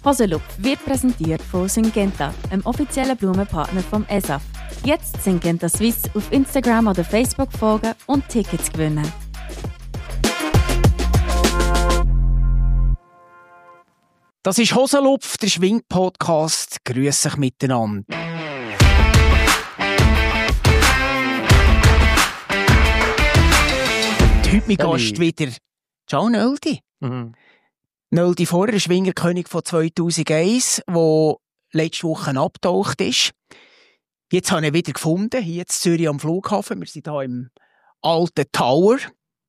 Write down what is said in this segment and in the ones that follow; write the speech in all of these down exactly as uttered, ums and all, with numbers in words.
Hosenlupf wird präsentiert von Syngenta, einem offiziellen Blumenpartner vom E S A F. Jetzt Syngenta Swiss auf Instagram oder Facebook folgen und Tickets gewinnen. Das ist Hosenlupf, der Schwing-Podcast. Grüß euch miteinander. Heute mein Gast wieder Ciao Nöldi. Mhm. Nöldi vorher, Schwingerkönig von zweitausendeins, der letzte Woche abgetaucht ist. Jetzt habe ich ihn wieder gefunden, hier in Zürich am Flughafen. Wir sind hier im alten Tower.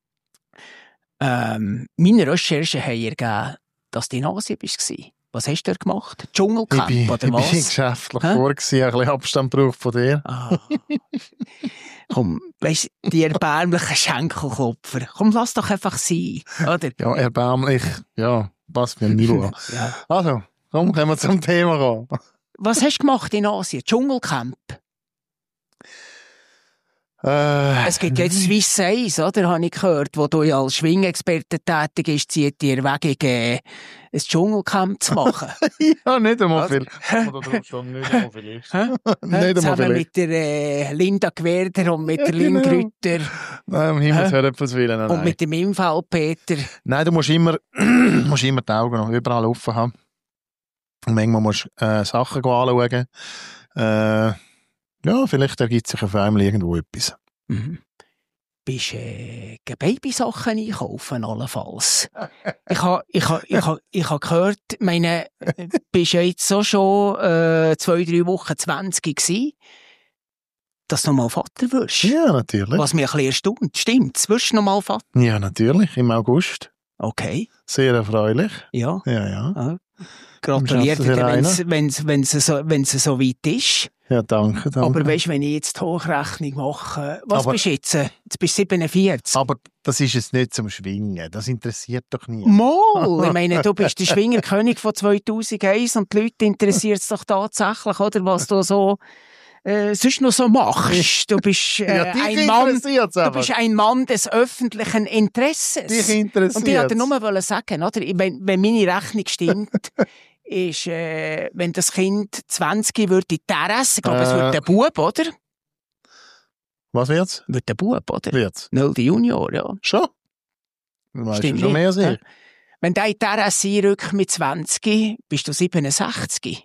Ähm, meine Recherchen haben ergeben, dass du in Asien warst. Was hast du dort gemacht? Dschungelcamp ich bin, oder was? Ich bin geschäftlich Hä? vor, gewesen, ein bisschen Abstand braucht von dir. Ah. Komm, weisst du, die erbärmlichen Schenkelklopfer. Komm, lass doch einfach sein, oder? Ja, erbärmlich. Ja, passt mir ein Niveau an. Ja. Also, komm, kommen wir zum Thema ran. Was hast du gemacht in Asien? Dschungelcamp? Äh, es gibt jetzt Swiss eins, oder? Habe ich gehört, wo du ja als Schwingexperte tätig bist, zieht dir Wege gegeben, ein Dschungelcamp zu machen. Ja, nicht einmal viel. Oder du schon nicht einmal vielleicht. Nicht Zusammen mit der äh, Linda Gwerder und mit ja, der Lynn genau. Grütter. Nein, um Himmels Willen, etwas willen. Nein. Und mit dem Infall Peter. Nein, du musst immer, musst immer die Augen noch überall offen haben. Und manchmal musst du äh, Sachen anschauen. Äh, Ja, vielleicht ergibt sich auf einmal irgendwo etwas. Mhm. Bist du äh, Babysachen einkaufen, allenfalls? ich habe ich ha, ich ha, ich ha gehört, meine, bist ja jetzt so schon äh, zwei, drei Wochen zwanzig gewesen, dass du noch mal Vater wirst. Ja, natürlich. Was mich ein bisschen erstaunt. Stimmt's? Wirst du noch mal Vater? Ja, natürlich. Im August. Okay. Sehr erfreulich. Ja. Ja, ja. Ah. Gratuliert dir, wenn es so, so weit ist. Ja, danke, danke. Aber weißt du, wenn ich jetzt die Hochrechnung mache, was aber, bist du jetzt? Jetzt bist du siebenundvierzig. Aber das ist jetzt nicht zum Schwingen. Das interessiert doch nie. Mal! Ich meine, du bist der Schwingerkönig von zweitausendeins und die Leute interessiert es doch tatsächlich, oder, was du so äh, sonst noch so machst. Du bist, äh, ja, ein Mann, du bist ein Mann des öffentlichen Interesses. Dich interessiert. Und ich wollte nur sagen, oder, wenn, wenn meine Rechnung stimmt, ist, äh, wenn das Kind zwanzig wird in die Terrasse, ich glaube, äh, es wird der Bub, oder? Was wird's? Wird der Bub, oder? Wird's. Nöldi Junior, ja. Schon? Du weißt Stimmt schon mehr als ich. Wenn der in die Terrasse einrückt mit zwanzig, bist du siebenundsechzig.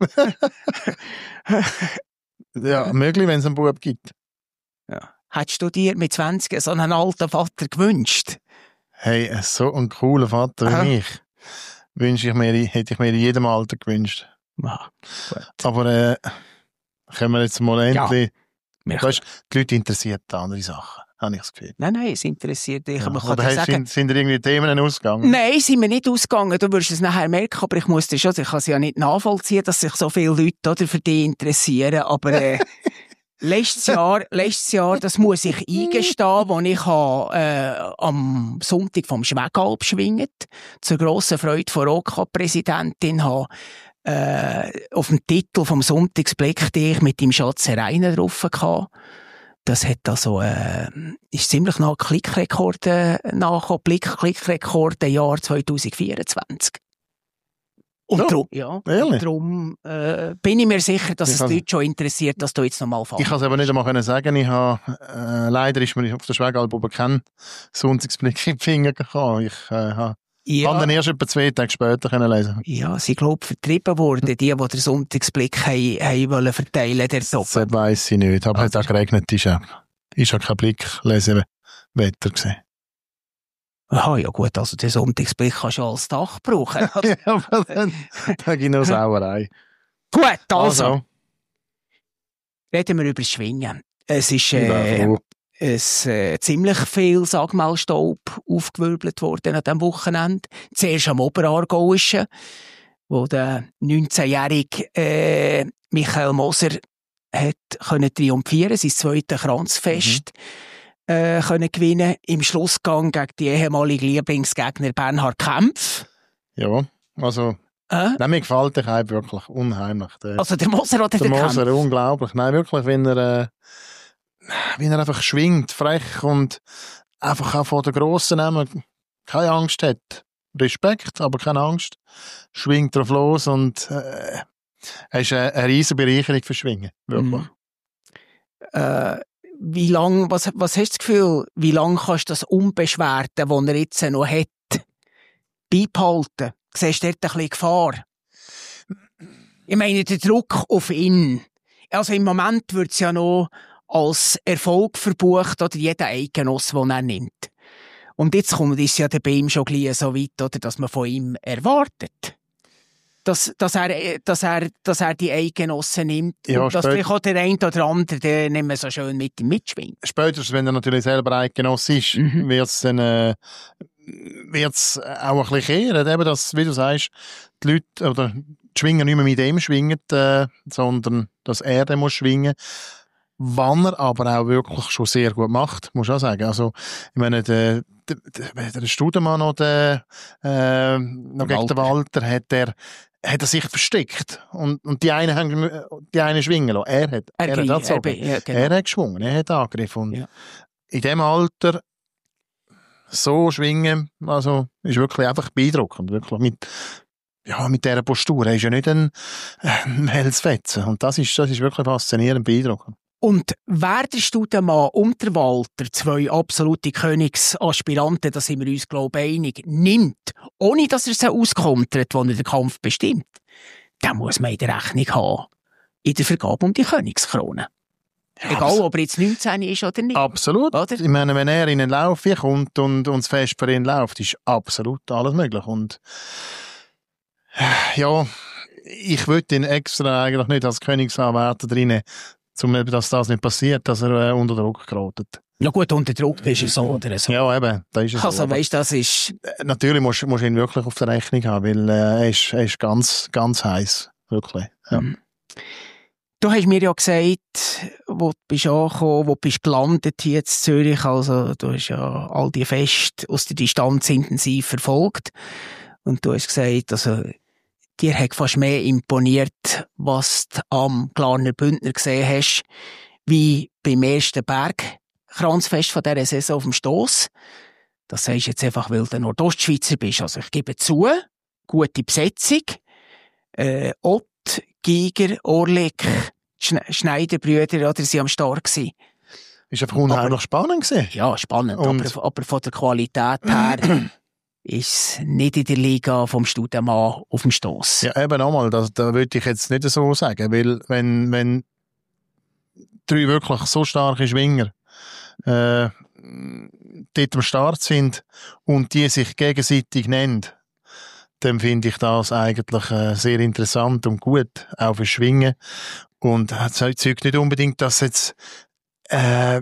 Ja, möglich, wenn es einen Bub gibt. Ja. Hättest du dir mit zwanzig so einen alten Vater gewünscht? Hey, so einen coolen Vater Aha. wie mich. Wünsche ich mir, hätte ich mir in jedem Alter gewünscht. Ah, aber äh, können wir jetzt mal endlich... Ja, weißt, die Leute interessieren andere Sachen, habe ich das Gefühl. Nein, nein, es interessiert dich. Ja. Man kann Oder hast, sagen, sind, sind dir irgendwie Themen ausgegangen? Nein, sind wir nicht ausgegangen. Du wirst es nachher merken, aber ich muss das schon, ich kann es ja nicht nachvollziehen, dass sich so viele Leute oder, für dich interessieren. Aber äh, letztes Jahr, letztes Jahr, das muss ich eingestehen, als ich äh, am Sonntag vom Schwegalp schwinget, zur grossen Freude von Roka-Präsidentin, habe äh, auf dem Titel vom Sonntagsblick, den ich mit dem Schatz Reiner drauf hatte. Das hat also, äh, ist ziemlich nach Klickrekorden nachgekommen, Blick-Klickrekorden Jahr zweitausendvierundzwanzig. Und ja, darum, ja, und darum äh, bin ich mir sicher, dass ich es die Leute schon interessiert, dass du jetzt noch mal fährst. Ich kann es aber nicht einmal sagen. Ich habe, äh, leider ist mir auf der Schwegalp kein Sonntagsblick in die Finger gekommen. Ich äh, habe ja. kann den erst etwa zwei Tage später können lesen. Ja, sie glaube vertrieben worden, die, die den Sonntagsblick haben, haben wollen verteilen. Der das weiss ich nicht, aber es hat auch geregnet. Ist ja, ist ja kein Blicklesewetter gewesen. Aha, ja gut, also den Sonntagsblick kannst du als Dach brauchen. Ja, aber dann, dann gibt es noch Sauerei. Gut, also. also. Reden wir über das Schwingen. Es ist äh, es, äh, ziemlich viel Sagmalstaub aufgewirbelt worden an diesem Wochenende. Zuerst am Oberaargauischen, wo der neunzehnjährige äh, Michael Moser hat können triumphieren, sein zweites Kranzfest. Mhm. Äh, können gewinnen im Schlussgang gegen die ehemalige Lieblingsgegner Bernhard Kempf. Ja, also äh? nein, mir gefällt der Hype wirklich unheimlich. Der, also der Moser oder der, der Moser, Kempf? Unglaublich. Nein, wirklich, wenn er, äh, wenn er einfach schwingt, frech und einfach auch vor den Grossen nehmen, keine Angst hat. Respekt, aber keine Angst. Schwingt drauf los und äh, es ist eine, eine riesige Bereicherung für Schwingen. Wirklich. Mhm. Äh, wie lang, was, was hast du das Gefühl, wie lange kannst du das Unbeschwerte, das er jetzt noch hat, beibehalten? Siehst du dort ein bisschen Gefahr? Ich meine, der Druck auf ihn. Also im Moment wird es ja noch als Erfolg verbucht, oder jeder Eidgenoss, den er nimmt. Und jetzt kommt es ja bei ihm schon gleich so weit, oder, dass man von ihm erwartet, dass, dass, er, dass, er, dass er die Eidgenossen nimmt. Ja, und dass vielleicht auch der eine oder andere, der nicht mehr so schön mit ihm mitschwingt. Spätestens, wenn er natürlich selber Eidgenoss ist, Mhm. wird es dann äh, wird's auch ein bisschen kehren. Eben, dass, wie du sagst, die Leute oder die Schwinger nicht mehr mit ihm schwingen, äh, sondern dass er dann muss schwingen. Wann er aber auch wirklich schon sehr gut macht, muss ich auch sagen. Also, ich meine, der, der, der, der Studemann noch, der, äh, noch gegen den Walter hat er, hat er sich versteckt. Und, und die einen haben, die einen schwingen lassen. Er hat, er, er hat das so. Ja, genau. Er hat geschwungen, er hat angegriffen. Und Ja. in dem Alter so schwingen, also, ist wirklich einfach beeindruckend. Wirklich mit, ja, mit dieser Postur. Er ist ja nicht ein, ein Hellsfetzen. Und das ist, das ist wirklich faszinierend, beeindruckend. Und wer der Studemann und der Walter, zwei absolute Königsaspiranten, da sind wir uns, glaube ich, einig, nimmt, ohne dass er sie auskontert, wo er den Kampf bestimmt, dann muss man in der Rechnung haben, in der Vergabe um die Königskrone. Ja, Egal, ob er jetzt neunzehn ist oder nicht. Absolut. Oder? Ich meine, wenn er in einen Lauf kommt und, und das Fest für ihn läuft, ist absolut alles möglich. Und ja, ich würde ihn extra eigentlich nicht als Königsanwärter drinnen, um dass das nicht passiert, dass er äh, unter Druck gerät. Ja gut, unter Druck ist er so oder so. Ja, eben, da ist es Also so. weisst, das ist... Natürlich musst du ihn wirklich auf der Rechnung haben, weil äh, er, ist, er ist ganz, ganz heiß. Wirklich. Ja. Mhm. Du hast mir ja gesagt, wo du bist angekommen, wo du bist gelandet hier in Zürich, also du hast ja all die Feste aus der Distanz intensiv verfolgt und du hast gesagt, also dir hat fast mehr imponiert, was du am Glarner Bündner gesehen hast, wie beim ersten Bergkranzfest von dieser Saison auf dem Stoss. Das sagst du jetzt einfach, weil du Nordostschweizer bist. Also ich gebe zu, gute Besetzung, äh, Ott, Giger, Orlik, Schne- Schneiderbrüder, oder sie am Start gewesen. Ist einfach unheimlich spannend gewesen. Ja, spannend, Und- aber, aber von der Qualität her ist nicht in der Liga vom Studemann auf dem Stoss. Ja, eben nochmal, das, da würde ich jetzt nicht so sagen, weil wenn, wenn drei wirklich so starke Schwinger äh, dort am Start sind und die sich gegenseitig nennen, dann finde ich das eigentlich äh, sehr interessant und gut, auch für Schwingen. Und es zeugt nicht unbedingt, dass jetzt äh,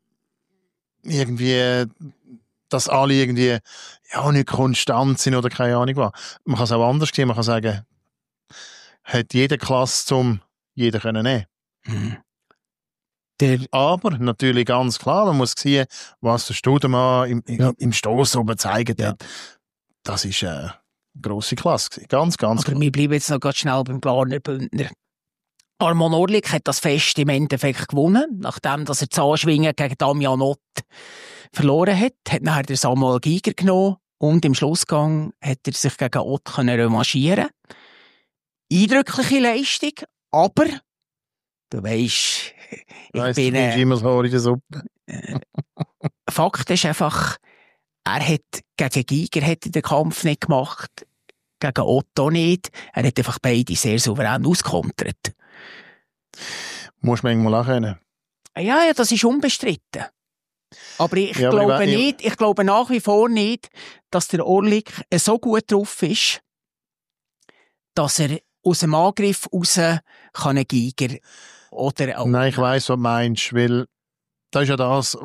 irgendwie, dass alle irgendwie ja nicht konstant sind oder keine Ahnung was. Man kann es auch anders sehen, man kann sagen, hat jede Klasse zum jeder können nehmen. Mhm. Der, Aber natürlich ganz klar, man muss sehen, was der Studemann im, im, Ja. im Stoss oben gezeigt Ja. hat. Das ist eine grosse Klasse gewesen. Ganz, ganz aber klar. wir bleiben jetzt noch ganz schnell beim Glarner Bündner. Armon Orlik hat das Fest im Endeffekt gewonnen, nachdem dass er das Anschwingen gegen Damian Ott verloren hat, hat nachher der Samuel Giger genommen und im Schlussgang hat er sich gegen Ott können revanchieren. Eindrückliche Leistung, aber du weisst, ich Weißt, bin du bist äh, immer so in der Suppe. Fakt ist einfach, er hat gegen Giger hat er den Kampf nicht gemacht, gegen Otto nicht. Er hat einfach beide sehr souverän auskontert. Muss man manchmal auch können. Ja, ja, das ist unbestritten. Aber ich Ja, aber glaube ich we- nicht, ich glaube nach wie vor nicht, dass der Orlik so gut drauf ist, dass er aus dem Angriff raus kann einen Giger oder auch... Nein, ich weiss, was du meinst, weil das ist ja das,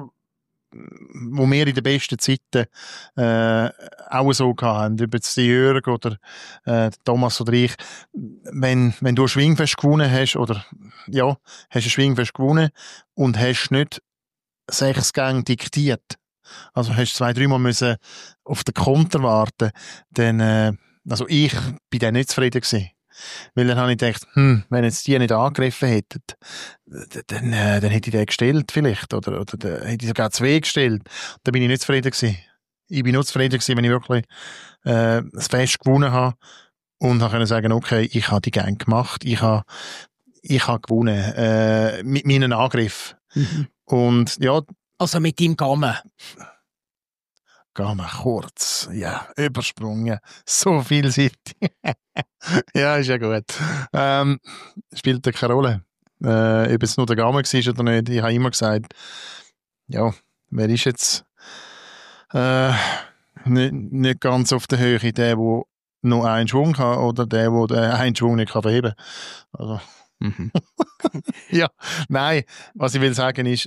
wo wir in den besten Zeiten äh, auch so hatten, ob jetzt die Jörg oder äh, Thomas oder ich, wenn, wenn du ein Schwingfest gewonnen hast, oder ja, hast ein Schwingfest gewonnen und hast nicht sechs Gänge diktiert, also hast zwei, dreimal müssen auf den Konter warten, dann, äh, also ich bin dann nicht zufrieden gewesen. Weil dann habe ich gedacht, hm, wenn jetzt die nicht angegriffen hätten, dann, äh, dann hätte ich den gestellt vielleicht, oder, oder dann hätte ich sogar zwei gestellt. Da bin ich nicht zufrieden gewesen. ich bin nur zufrieden gewesen, wenn ich wirklich äh, das Fest gewonnen habe und konnte sagen, okay, ich habe die Gang gemacht, ich habe ich habe gewonnen äh, mit meinen Angriff. Mhm. Und ja, also mit deinem Gamen. Gamen kurz, ja, übersprungen, so vielseitig. Ja, ist ja gut. Ähm, spielt ja keine Rolle, äh, ob es nur der Gamen war oder nicht. Ich habe immer gesagt, ja, wer ist jetzt äh, nicht, nicht ganz auf der Höhe, der, der noch einen Schwung hat oder der, der den einen Schwung nicht kann verheben kann. Also, mhm. ja, nein, was ich will sagen ist,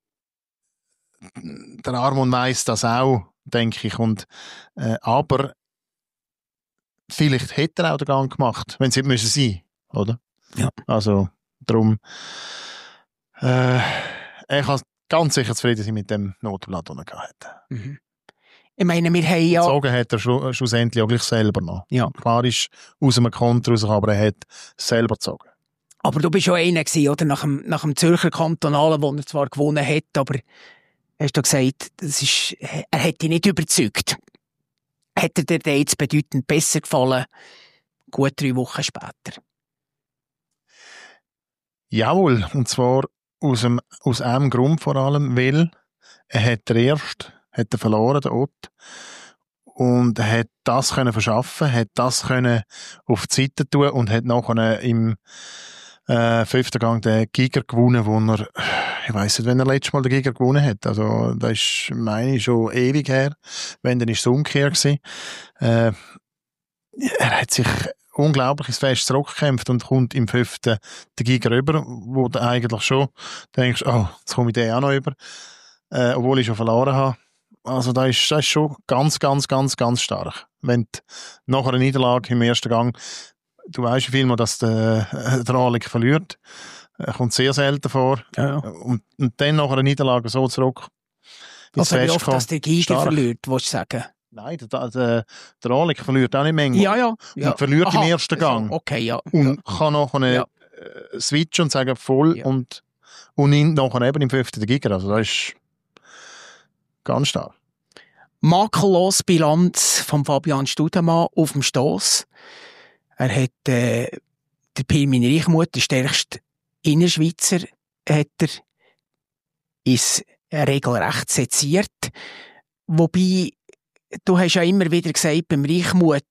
der Armon weiss das auch, denke ich. Und, äh, aber vielleicht hätte er auch den Gang gemacht, wenn es hätte müssen sein, oder? Ja. Also, darum, äh, er kann ganz sicher zufrieden sein mit dem Notblatt, das er gehabt hat. Mhm. Ich meine, wir haben ja... Gezogen hat er schlu- schlussendlich auch gleich selber noch. Ja. Klar ist aus einem Konter raus, aber er hat selber gezogen. Aber du bist schon einer gewesen, oder? Nach dem, nach dem Zürcher Kantonalen, wo er zwar gewonnen hat, aber hast du gesagt, das ist, er hat dich nicht überzeugt. Hat er dir jetzt bedeutend besser gefallen, gut drei Wochen später? Jawohl, und zwar aus, dem, aus einem Grund vor allem, weil er hat der Erste, hat er verloren, der Ott, und er hat das können verschaffen, hat das können auf die Seite tun und hat nachher im äh, fünften Gang den Giger gewonnen, wo er, ich weiss nicht, wenn er letztes Mal den Giger gewonnen hat, also das ist, meine ich, schon ewig her, wenn, dann ist es umgekehrt gewesen. Äh, er hat sich unglaublich ins Fest zurückgekämpft und kommt im fünften den Giger rüber, wo du eigentlich schon denkst, oh, jetzt komme ich den auch noch rüber, äh, obwohl ich schon verloren habe. Also das ist, das ist schon ganz, ganz, ganz, ganz stark. Wenn du nach einer Niederlage im ersten Gang, du weißt ja vielmal, dass der, der Alex verliert, er kommt sehr selten vor. Ja, ja. Und, und dann nach einer Niederlage so zurück ins Also wie Fest oft, kommen. dass der Giger Stark. verliert, willst du sagen? Nein, der, der, der Alex verliert auch nicht mehr. Ja, ja. ja. Und verliert Aha, im ersten Gang. So, okay, ja. Und ja. kann nachher Ja. äh, switchen und sagen, voll Ja. und, und ihn nachher eben im fünften der Giger. Also das ist ganz stark. Makellos Bilanz von Fabian Studemann auf dem Stoss. Er hat äh, der Pirmin Reichmuth, der stärkste Innerschweizer, hat er ist regelrecht seziert. Wobei, du hast ja immer wieder gesagt, beim Reichmuth,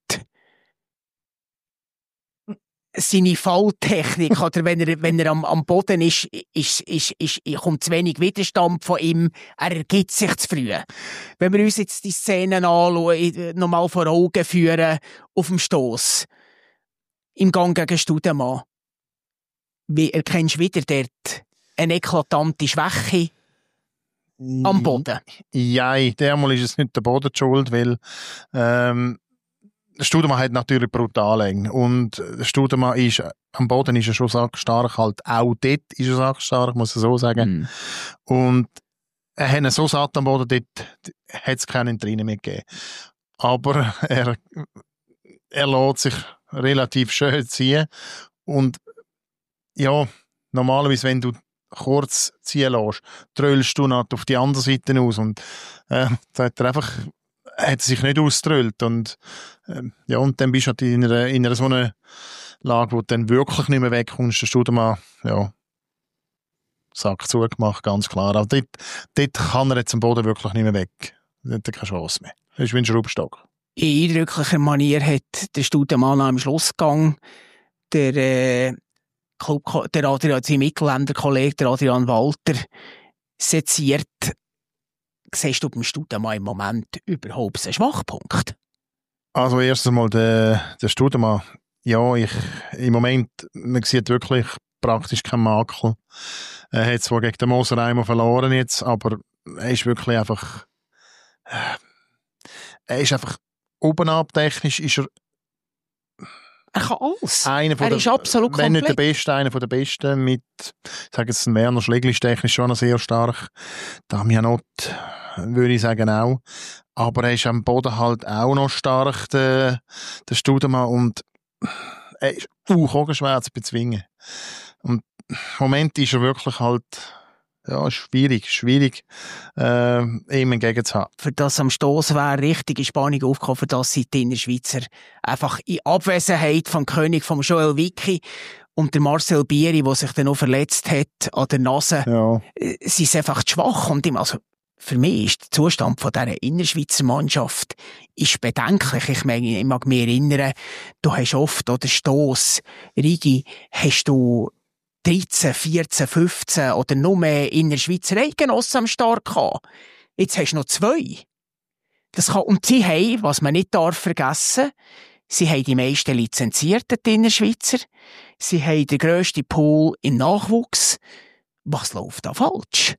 seine Falltechnik, oder wenn er, wenn er am, am Boden ist, ist, ist, ist, kommt zu wenig Widerstand von ihm, er ergibt sich zu früh. Wenn wir uns jetzt die Szenen anschauen, nochmal vor Augen führen, auf dem Stoss, im Gang gegen Studemann, wie erkennst du wieder dort eine eklatante Schwäche am Boden? Ja, dermal ist es nicht der Boden die schuld, weil ähm, der Studemann hat natürlich brutal eng. Und der Studemann ist, am Boden ist er schon sackstark, halt auch dort ist er sackstark, muss ich so sagen. Mhm. Und er hat ihn so satt am Boden, dort hat es keinen Entrinnen mehr gegeben. Aber er, er lässt sich relativ schön ziehen. Und ja, normalerweise, wenn du kurz ziehen lässt, tröllst du noch auf die andere Seite aus. Und äh, da hat er einfach hat sich nicht ausgetrollt. Und, äh, ja, und dann bist du halt in einer, in einer so einer Lage, wo du dann wirklich nicht mehr wegkommst. Der Studemann, ja, Sack zugemacht, ganz klar. Aber dort, dort kann er jetzt am Boden wirklich nicht mehr weg. Dort hat er keine Chance mehr. Das ist wie ein Schraubstock. In eindrücklicher Manier hat der Studemann am Schlussgang der, äh, Club, der Adrian, sein Mittelländer-Kollege, der Adrian Walter, seziert. Siehst du beim Studemann im Moment überhaupt einen Schwachpunkt? Also erstens mal der, der Studemann. Ja, ich, im Moment, man sieht wirklich praktisch keinen Makel. Er hat zwar gegen den Moser einmal verloren jetzt, aber er ist wirklich einfach, äh, er ist einfach oben ab technisch ist er Er kann alles. einer von er der, ist absolut wenn komplett. nicht der Beste, einer von der Besten mit, ich sage jetzt, ein Werner Schlegli ist technisch schon noch sehr stark. Damian Ott, würde ich sagen, auch. Aber er ist am Boden halt auch noch stark, der, der Studemann, und er ist auch schwer zu bezwingen. Und im Moment ist er wirklich halt ja, schwierig, schwierig, äh, ihm entgegenzuhaben. Für das am Stoss wäre richtige Spannung aufgekommen, für das sind die Innerschweizer einfach in Abwesenheit vom König, vom Joel Wicki und der Marcel Bieri, der sich dann noch verletzt hat an der Nase, Ja. äh, sie sind einfach zu schwach. Und ihm, also, für mich ist der Zustand von dieser Innerschweizer Mannschaft ist bedenklich. Ich, meine, ich mag mich erinnern, du hast oft, oder Stoss, Rigi, hast du dreizehn, vierzehn, fünfzehn oder noch mehr Innerschweizer Eidgenossen am Start gehabt. Jetzt hast du noch zwei. Das kann, und sie haben, was man nicht darf vergessen, sie haben die meisten Lizenzierten, die Innerschweizer. Sie haben den grössten Pool im Nachwuchs. Was läuft da falsch?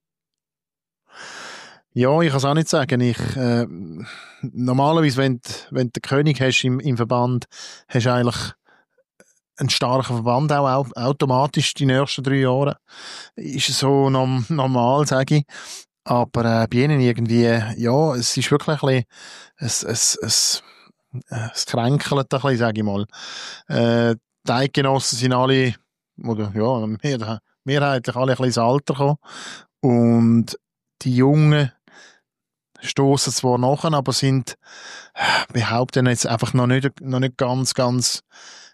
Ja, ich kann es auch nicht sagen. Ich, äh, normalerweise, wenn, wenn du den König hast im, im Verband, hast du eigentlich einen starken Verband auch, auch automatisch die nächsten drei Jahre. Ist so norm, normal, sage ich. Aber äh, bei ihnen irgendwie, ja, es ist wirklich ein bisschen, es, es, es, es kränkelt ein bisschen, sage ich mal. Äh, die Eidgenossen sind alle, oder ja, mehr, mehrheitlich alle ein bisschen ins Alter gekommen. Und die Jungen stoßen zwar nachher, aber sind, behaupten jetzt einfach noch nicht, noch nicht ganz, ganz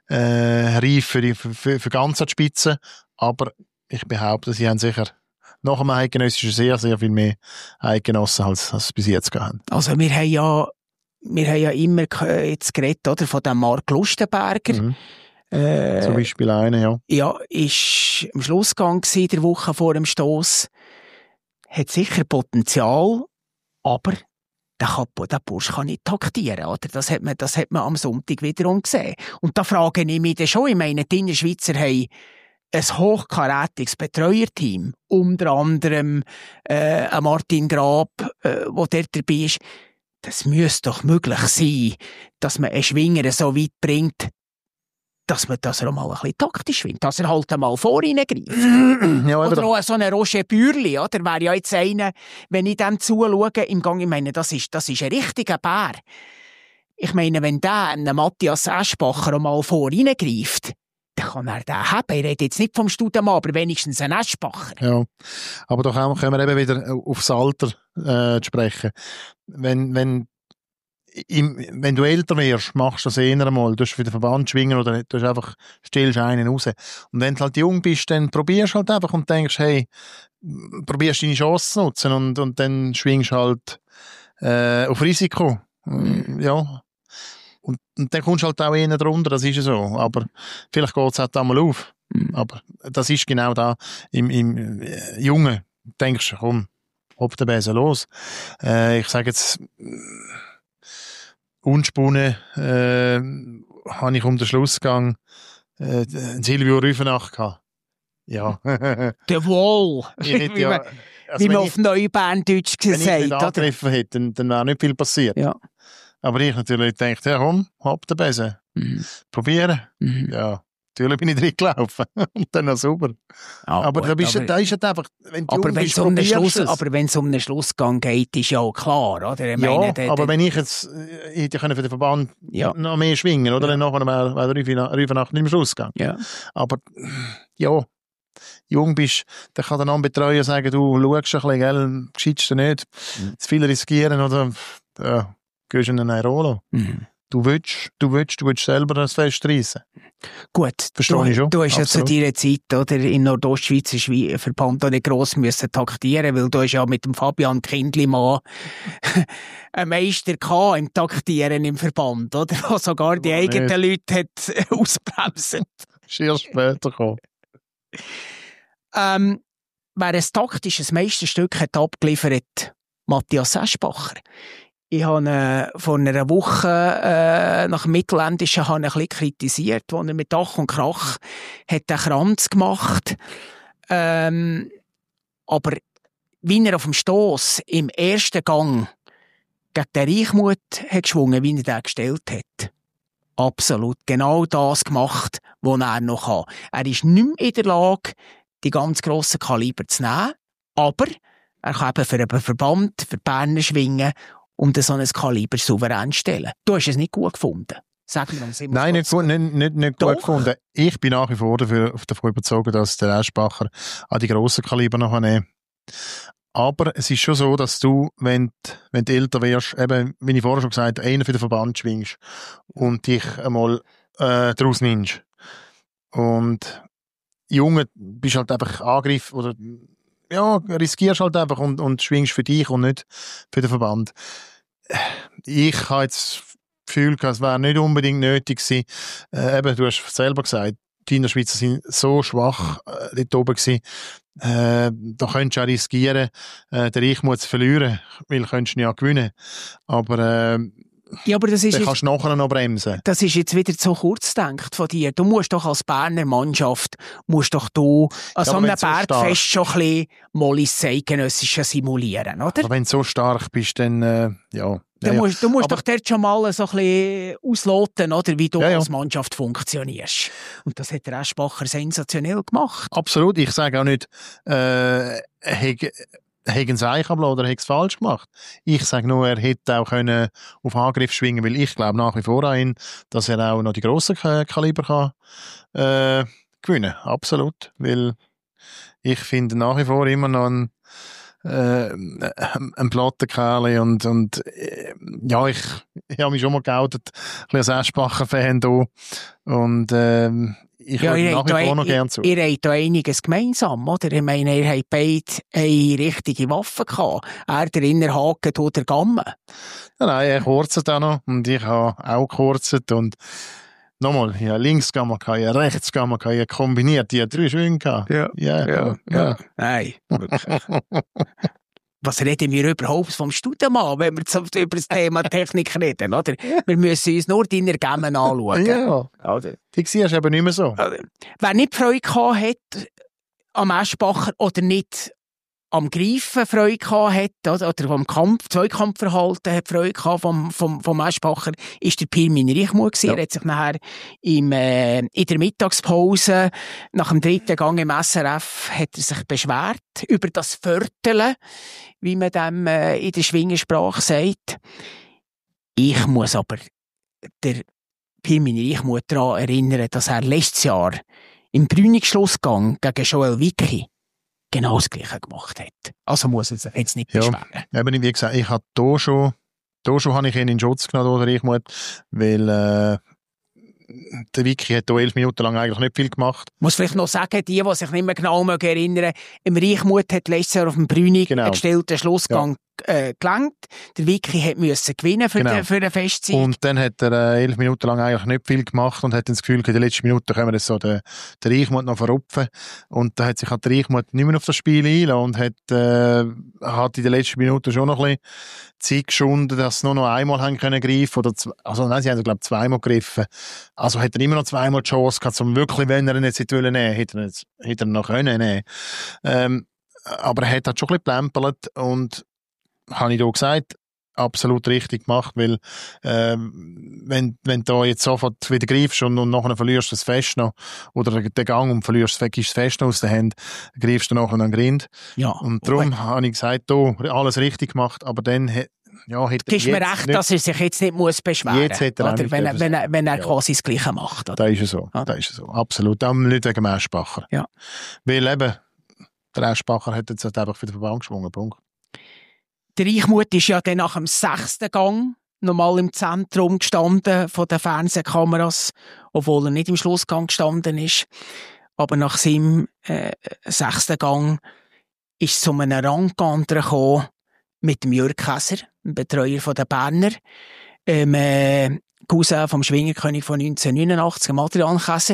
äh, reif für, die, für, für, für ganz die Spitze. Aber ich behaupte, sie haben sicher nach dem Eidgenössischen sehr, sehr viel mehr Eidgenossen, als, als bis jetzt gehabt haben. Also wir haben ja, wir haben ja immer jetzt geredet, oder, von dem Mark Lustenberger. Mhm. Äh, Zum Beispiel einer, ja. Ja, ist am Schlussgang gewesen, der Woche vor dem Stoss. Hat sicher Potenzial, aber der, kann, der Bursch kann nicht taktieren, oder? Das hat man, das hat man am Sonntag wiederum gesehen. Und da frage ich mich dann schon, ich meine, die Innerschweizer haben ein hochkarätiges Betreuerteam, unter anderem äh, ein Martin Grab, äh, wo der dabei ist. Das müsste doch möglich sein, dass man einen Schwinger so weit bringt, dass man das er auch mal ein bisschen taktisch schwingt, dass er halt einmal vor ihnen greift. Ja, oder auch so ein Roger Bürli, oder? Wäre ja jetzt einer, wenn ich dem zuschaue, im Gang, ich meine, das ist, das ist ein richtiger Bär. Ich meine, wenn der einen Matthias Eschbacher auch mal vor ihnen greift, dann kann er den haben. Ich rede jetzt nicht vom Studemann, aber wenigstens einen Eschbacher. Ja, aber da können wir eben wieder aufs Alter äh, sprechen. Wenn, wenn Im, wenn du älter wirst, machst du das eher einmal. Du hast für den Verband schwingen oder du hast einfach, stellst einen raus. Und wenn du halt jung bist, dann probierst du halt einfach und denkst, hey, probierst deine Chance zu nutzen und, und dann schwingst du halt äh, auf Risiko. Mhm. Ja. Und, und dann kommst du halt auch eher drunter, das ist ja so. Aber vielleicht geht es halt einmal auf. Mhm. Aber das ist genau da im, im äh, Jungen. Denkst du, komm, hopp der Besen los. Äh, ich sage jetzt, unspunnen äh, habe ich um den Schlussgang äh, Silvio Rüfenach gehabt. Ja. Jawohl! Wie ja, also man auf Neuberndeutsch gesagt hat. Wenn ich nicht angegriffen hätte, dann, dann wäre nicht viel passiert. Ja. Aber ich natürlich dachte, ja komm, hopp den Besen. Mhm. Probieren. Mhm. Ja. Natürlich bin ich drin gelaufen. Und dann noch sauber. Ja, aber gut, da, bist aber, da ist es einfach, wenn du aber jung bist, um Schluss, es. Aber wenn es um einen Schlussgang geht, ist ja auch klar, oder? Ich ja, meine, der, aber der, wenn ich jetzt, ich hätte für den Verband ja. noch mehr schwingen, oder? Ja. Dann nachher wäre wär Rüfenach nicht im Schlussgang. Ja. Aber, ja, jung bist, dann kann der Betreuer sagen, du schaust ein bisschen, gell, gescheitst du nicht, mhm. zu viel riskieren, oder, ja, gehst in einen Airolo. Mhm. Du willst, du willst, du willst selber das Fest reissen. Gut, Verstehe du, ich schon. du hast Absolut. ja zu deiner Zeit, oder, im Nordostschweizer Verband auch nicht gross müssen taktieren, weil du hast ja mit dem Fabian Kindlimann einen Meister gehabt im Taktieren im Verband, oder? Der sogar die oh, eigenen nicht. Leute hat ausbremsen. Ist erst später gekommen. Ähm, wer ein taktisches Meisterstück hat abgeliefert, Matthias Eschbacher. Ich habe äh, vor einer Woche äh, nach dem Mittelländischen habe ein bisschen kritisiert, wo er mit Dach und Krach hat den Kranz gemacht. Ähm, aber wie er auf dem Stoss im ersten Gang gegen den Reichmuth hat geschwungen, wie er den gestellt hat. Absolut genau das gemacht, was er noch kann. Er ist nicht mehr in der Lage, die ganz grossen Kaliber zu nehmen, aber er kann eben für einen Verband, für Berner schwingen und so ein Kaliber souverän stellen. Du hast es nicht gut gefunden. Sag mir uns immer. Nein, nicht, gut, nicht, nicht, nicht gut gefunden. Ich bin nach wie vor dafür, davon überzeugt, dass der Eschbacher an die grossen Kaliber noch nehmen Aber es ist schon so, dass du, wenn, wenn du älter wirst, eben, wie ich vorher schon gesagt habe, einen für den Verband schwingst und dich einmal äh, daraus nimmst. Und Junge bist halt einfach Angriff oder ja, riskierst halt einfach und, und schwingst für dich und nicht für den Verband. Ich habe jetzt das Gefühl, es wäre nicht unbedingt nötig gewesen. Äh, eben, du hast selber gesagt, die Innerschweizer sind so schwach äh, dort oben gewesen. Äh, da könntest du auch riskieren, äh, den Reichmut zu verlieren, weil du könntest ihn ja gewinnen. Aber, äh, ja, aber das ist dann jetzt, kannst du nachher noch bremsen. das ist jetzt wieder zu kurz gedacht von dir. Du musst doch als Berner Mannschaft, musst doch du an so aber einem wenn du so Bergfest schon ein bisschen mal ins Zeitgenössische simulieren, oder? Aber wenn du so stark bist, dann, äh, ja. Du ja, ja. musst, du musst Aber- doch dort schon mal so ein bisschen ausloten, oder, wie du Ja, ja. als Mannschaft funktionierst. Und das hat der Aschbacher sensationell gemacht. Absolut. Ich sage auch nicht, äh, heg, hegen es Eichabla oder heg es falsch gemacht. Ich sage nur, er hätte auch können auf Angriff schwingen, weil ich glaube nach wie vor an ihn, dass er auch noch die grossen Ka- Kaliber kann, äh, gewinnen. Absolut. Weil ich finde nach wie vor immer noch ein, äh, ein Plattenkerl und, und äh, ja, ich, ich habe mich schon mal geoutet, ein bisschen als Aschbacher-Fan da und ähm, ich Ja, würde ihr nach habt wie da vor noch ein- gerne zu. Ihr habt da einiges gemeinsam, oder? Ich meine, ihr habt beide eine richtige Waffe gehabt. Er der Innerhaken, du der Gamme. Ja, nein, er kurzt auch noch und ich habe auch gekürzt und nochmal, ja, links kann man ja, rechts kann man ja, kombiniert, die drei Schwünge gehabt. Ja, Ja, ja, ja. Nein, wirklich. Was reden wir überhaupt vom Studienmann, wenn wir so über das Thema Technik reden, oder? Wir müssen uns nur deine Gemmen anschauen. Ja, Oder? die siehst du eben nicht mehr so. Oder? Wer nicht Freude gehabt hat am Aschbacher oder nicht am Greifen Freude gehabt hat, oder, oder am Kampf, Zweikampfverhalten hat Freude gehabt vom, vom, vom Aschbacher, ist der Pirmin Reichmuth gewesen. Ja. Er hat sich nachher im, äh, in der Mittagspause, nach dem dritten Gang im S R F, hat er sich beschwert über das Vierteln, wie man dem äh, in der Schwingersprache sagt. Ich muss aber der Pirmin Reichmuth daran erinnern, dass er letztes Jahr im Brünig-Schlussgang gegen Joel Wicki genau das Gleiche gemacht hat. Also muss er sich jetzt nicht Ja. beschweren. Eben, wie gesagt, ich habe da schon, da schon habe ich ihn in Schutz genommen, oder Reichmuth, weil äh, der Vicky hat da elf Minuten lang eigentlich nicht viel gemacht. Ich muss vielleicht noch sagen, die, die sich nicht mehr genau erinnern mögen, im Reichmuth hat letztes Jahr auf dem Brünig Genau. einen gestellten Schlussgang äh, gelenkt. Der Vicky hat müssen gewinnen für, Genau. den, für den Festsieg. Und dann hat er äh, elf Minuten lang eigentlich nicht viel gemacht und hat dann das Gefühl, in den letzten Minuten können wir das so den, den Reichmuth noch verrupfen. Und da hat sich halt der Reichmuth nicht mehr auf das Spiel einlassen und hat, äh, hat in den letzten Minuten schon noch ein bisschen Zeit geschunden, dass sie nur noch einmal haben können greifen oder zwei, also nein, sie haben glaube ich zweimal gegriffen. Also hat er immer noch zweimal die Chance gehabt, um wirklich, wenn er ihn jetzt nehmen wollte, hätte er, jetzt, hätte er ihn noch können nehmen. Ähm, aber er hat halt schon ein bisschen geplempelt und habe ich da gesagt, absolut richtig gemacht, weil ähm, wenn, wenn du da jetzt sofort wieder greifst und, und nachher verlierst du das Fest noch oder den Gang und verlierst das Fest noch aus der Hand, greifst du nachher an den Grind. ja. Und darum habe ich gesagt, da, alles richtig gemacht, aber dann he- ja, hätte Gibst mir recht, nicht, dass er sich jetzt nicht muss beschweren Jetzt hätte er auch oder? nicht Wenn, er, dürfen wenn, er, wenn er Ja. quasi das Gleiche macht. Oder? Da ist es so, Ah. da ist es so, absolut. Auch nicht wegen dem Aschbacher. Ja. Weil eben, der Aschbacher hat jetzt halt einfach für den Verband geschwungen, Punkt. Der Reichmuth ist ja dann nach dem sechsten Gang nochmal im Zentrum gestanden von den Fernsehkameras, obwohl er nicht im Schlussgang gestanden ist. Aber nach seinem äh, sechsten Gang ist es zu einem Rangkanter gekommen mit dem Jörg Käser, dem Betreuer von der Berner, ähm, äh, Cousin vom Schwingerkönig von neunzehnhundertneunundachtzig, dem Adrian Käser.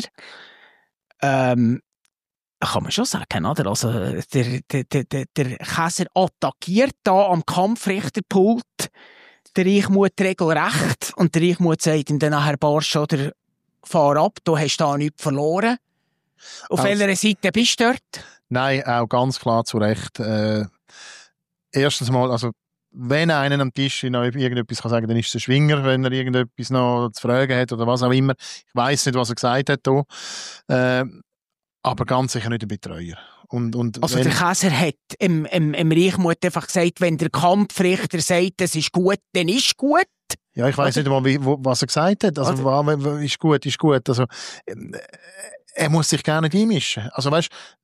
Ähm, kann man schon sagen, oder? Also, der, der, der, der, der Käser attackiert da am Kampfrichterpult der Reichmuth regelrecht und der Reichmuth sagt ihm dann nachher, Barsch, oder, fahr ab, du hast da nichts verloren. Auf Also- welcher Seite bist du dort? Nein, auch ganz klar zu Recht. Äh, erstens mal, also, wenn einer am Tisch noch irgendetwas kann sagen, dann ist es der Schwinger, wenn er irgendetwas noch zu fragen hat oder was auch immer. Ich weiss nicht, was er gesagt hat da. Äh, aber ganz sicher nicht der Betreuer. Und, und Also wenn, der Käser hat im, im, im Reichmuth einfach gesagt, wenn der Kampfrichter sagt, es ist gut, dann ist gut. ja, ich weiss nicht einmal, wie, wo, was er gesagt hat. Also, Oder- wa- wa- ist gut, ist gut. Also, äh, er muss sich gar nicht einmischen. Also, weißt,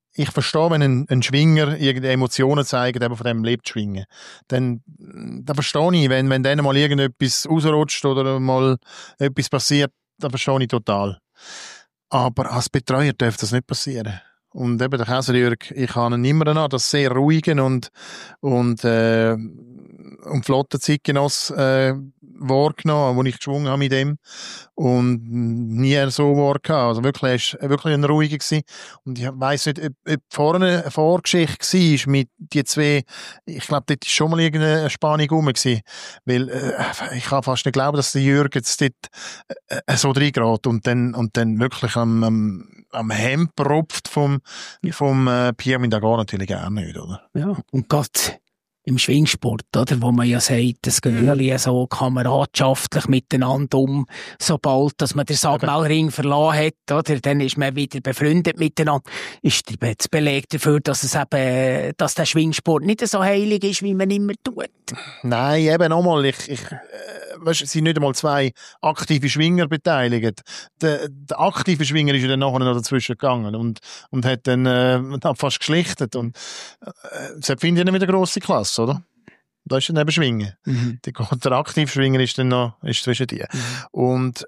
ich verstehe, wenn ein, ein Schwinger irgendeine Emotionen zeigt, eben von dem lebt schwingen. Dann, dann verstehe ich, wenn, wenn dann mal irgendetwas rausrutscht oder mal etwas passiert, dann verstehe ich total. Aber als Betreuer darf das nicht passieren. Und eben der Käserjürg, ich habe ihn immer noch das sehr ruhigen und, und, äh, und flotten Zeitgenoss, äh, wahrgenommen, wo ich geschwungen habe mit ihm. Und nie so wahrgenommen. Also wirklich, er war wirklich ein ruhiger gewesen. Und ich weiss nicht, ob, ob vorne eine Vorgeschichte war mit die zwei, ich glaube, dort war schon mal irgendeine Spannung rum gewesen. Weil, äh, ich kann fast nicht glauben, dass der Jürg jetzt dort, äh, so reingerät und dann, und dann wirklich am, am, am Hemd rupft vom, vom, äh, Pierre Mindagar natürlich auch nicht, oder? Ja, und Gott. Im Schwingsport, oder, wo man ja sagt, das Gehörli so kameradschaftlich miteinander um, sobald, dass man den Sagmalring verlassen hat, oder, dann ist man wieder befreundet miteinander, ist das Beleg dafür, dass es eben, dass der Schwingsport nicht so heilig ist, wie man immer tut. Nein, eben nochmal, ich, ich, äh, weißt, es sind nicht einmal zwei aktive Schwinger beteiligt. Der, der aktive Schwinger ist ja dann nachher noch dazwischen gegangen und, und hat dann, äh, hat fast geschlichtet und, äh, das finde ich nicht mit der grossen Klasse, oder? Da ist dann eben Schwingen. Mhm. Der, der aktive Schwinger ist dann noch, ist zwischen die. Mhm. Und,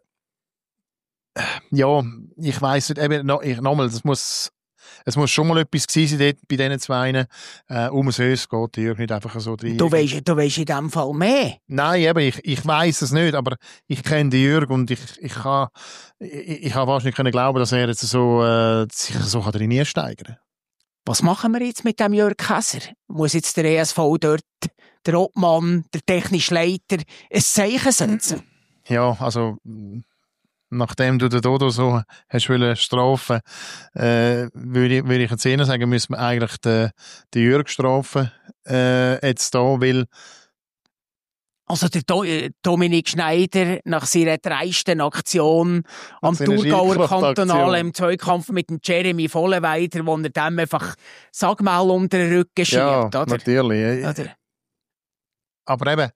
äh, ja, ich weiss nicht, eben, noch, ich, nochmal, das muss, es muss schon mal etwas gewesen sein dort bei diesen zwei. Äh, um es geht die Jürg nicht einfach so rein. Du weisst, du weisst in dem Fall mehr? Nein, eben, ich, ich weiss es nicht, aber ich kenne den Jürg und ich, ich kann, ich, ich kann fast nicht glauben, dass er jetzt so, äh, sich so drin steigern kann. Was machen wir jetzt mit dem Jörg Käser? Muss jetzt der E S V dort, der Obmann, der technische Leiter, ein Zeichen setzen? Ja, also, nachdem du den Dodo so hast wollen strafen, äh, würde ich, würde ich jetzt eher sagen, müssen wir eigentlich den, den Jörg strafen, äh, jetzt da, weil Also der Do- Dominik Schneider nach seiner dreisten Aktion am Thurgauer Kantonal im Zweikampf mit dem Jeremy Vollenweider, wo er dem einfach Sagmal unter den Rücken schiebt, ja, oder? Natürlich. Oder? Aber eben,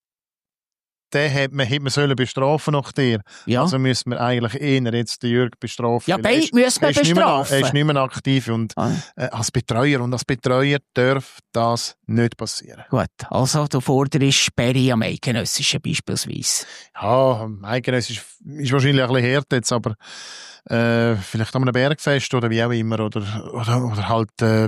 den hätte man, hätte man sollen bestrafen nach dir. Ja. Also müssen wir eigentlich eher jetzt den Jürg bestrafen. Ja, beide müssen wir bestrafen. Er ist nicht mehr aktiv und ah. äh, als Betreuer und als Betreuer darf das nicht passieren. Gut, also du forderst Sperre am Eidgenössischen beispielsweise. Ja, am Eidgenössischen ist, ist wahrscheinlich ein bisschen härter jetzt, aber äh, vielleicht an einem Bergfest oder wie auch immer oder, oder, oder halt äh,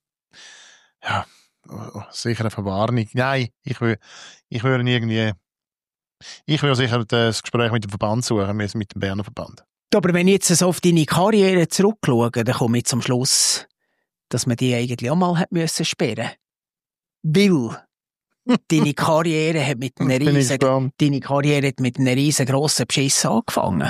ja, sicher eine Verwarnung. Nein, ich will, ich will irgendwie Ich will sicher das Gespräch mit dem Verband suchen, mit dem Berner Verband. Aber wenn ich jetzt so auf deine Karriere zurückschaue, dann komme ich zum Schluss, dass man die eigentlich auch mal hat müssen sperren. Weil deine Karriere hat mit einer riesen, deine Karriere hat mit einem riesengroßen Beschiss angefangen.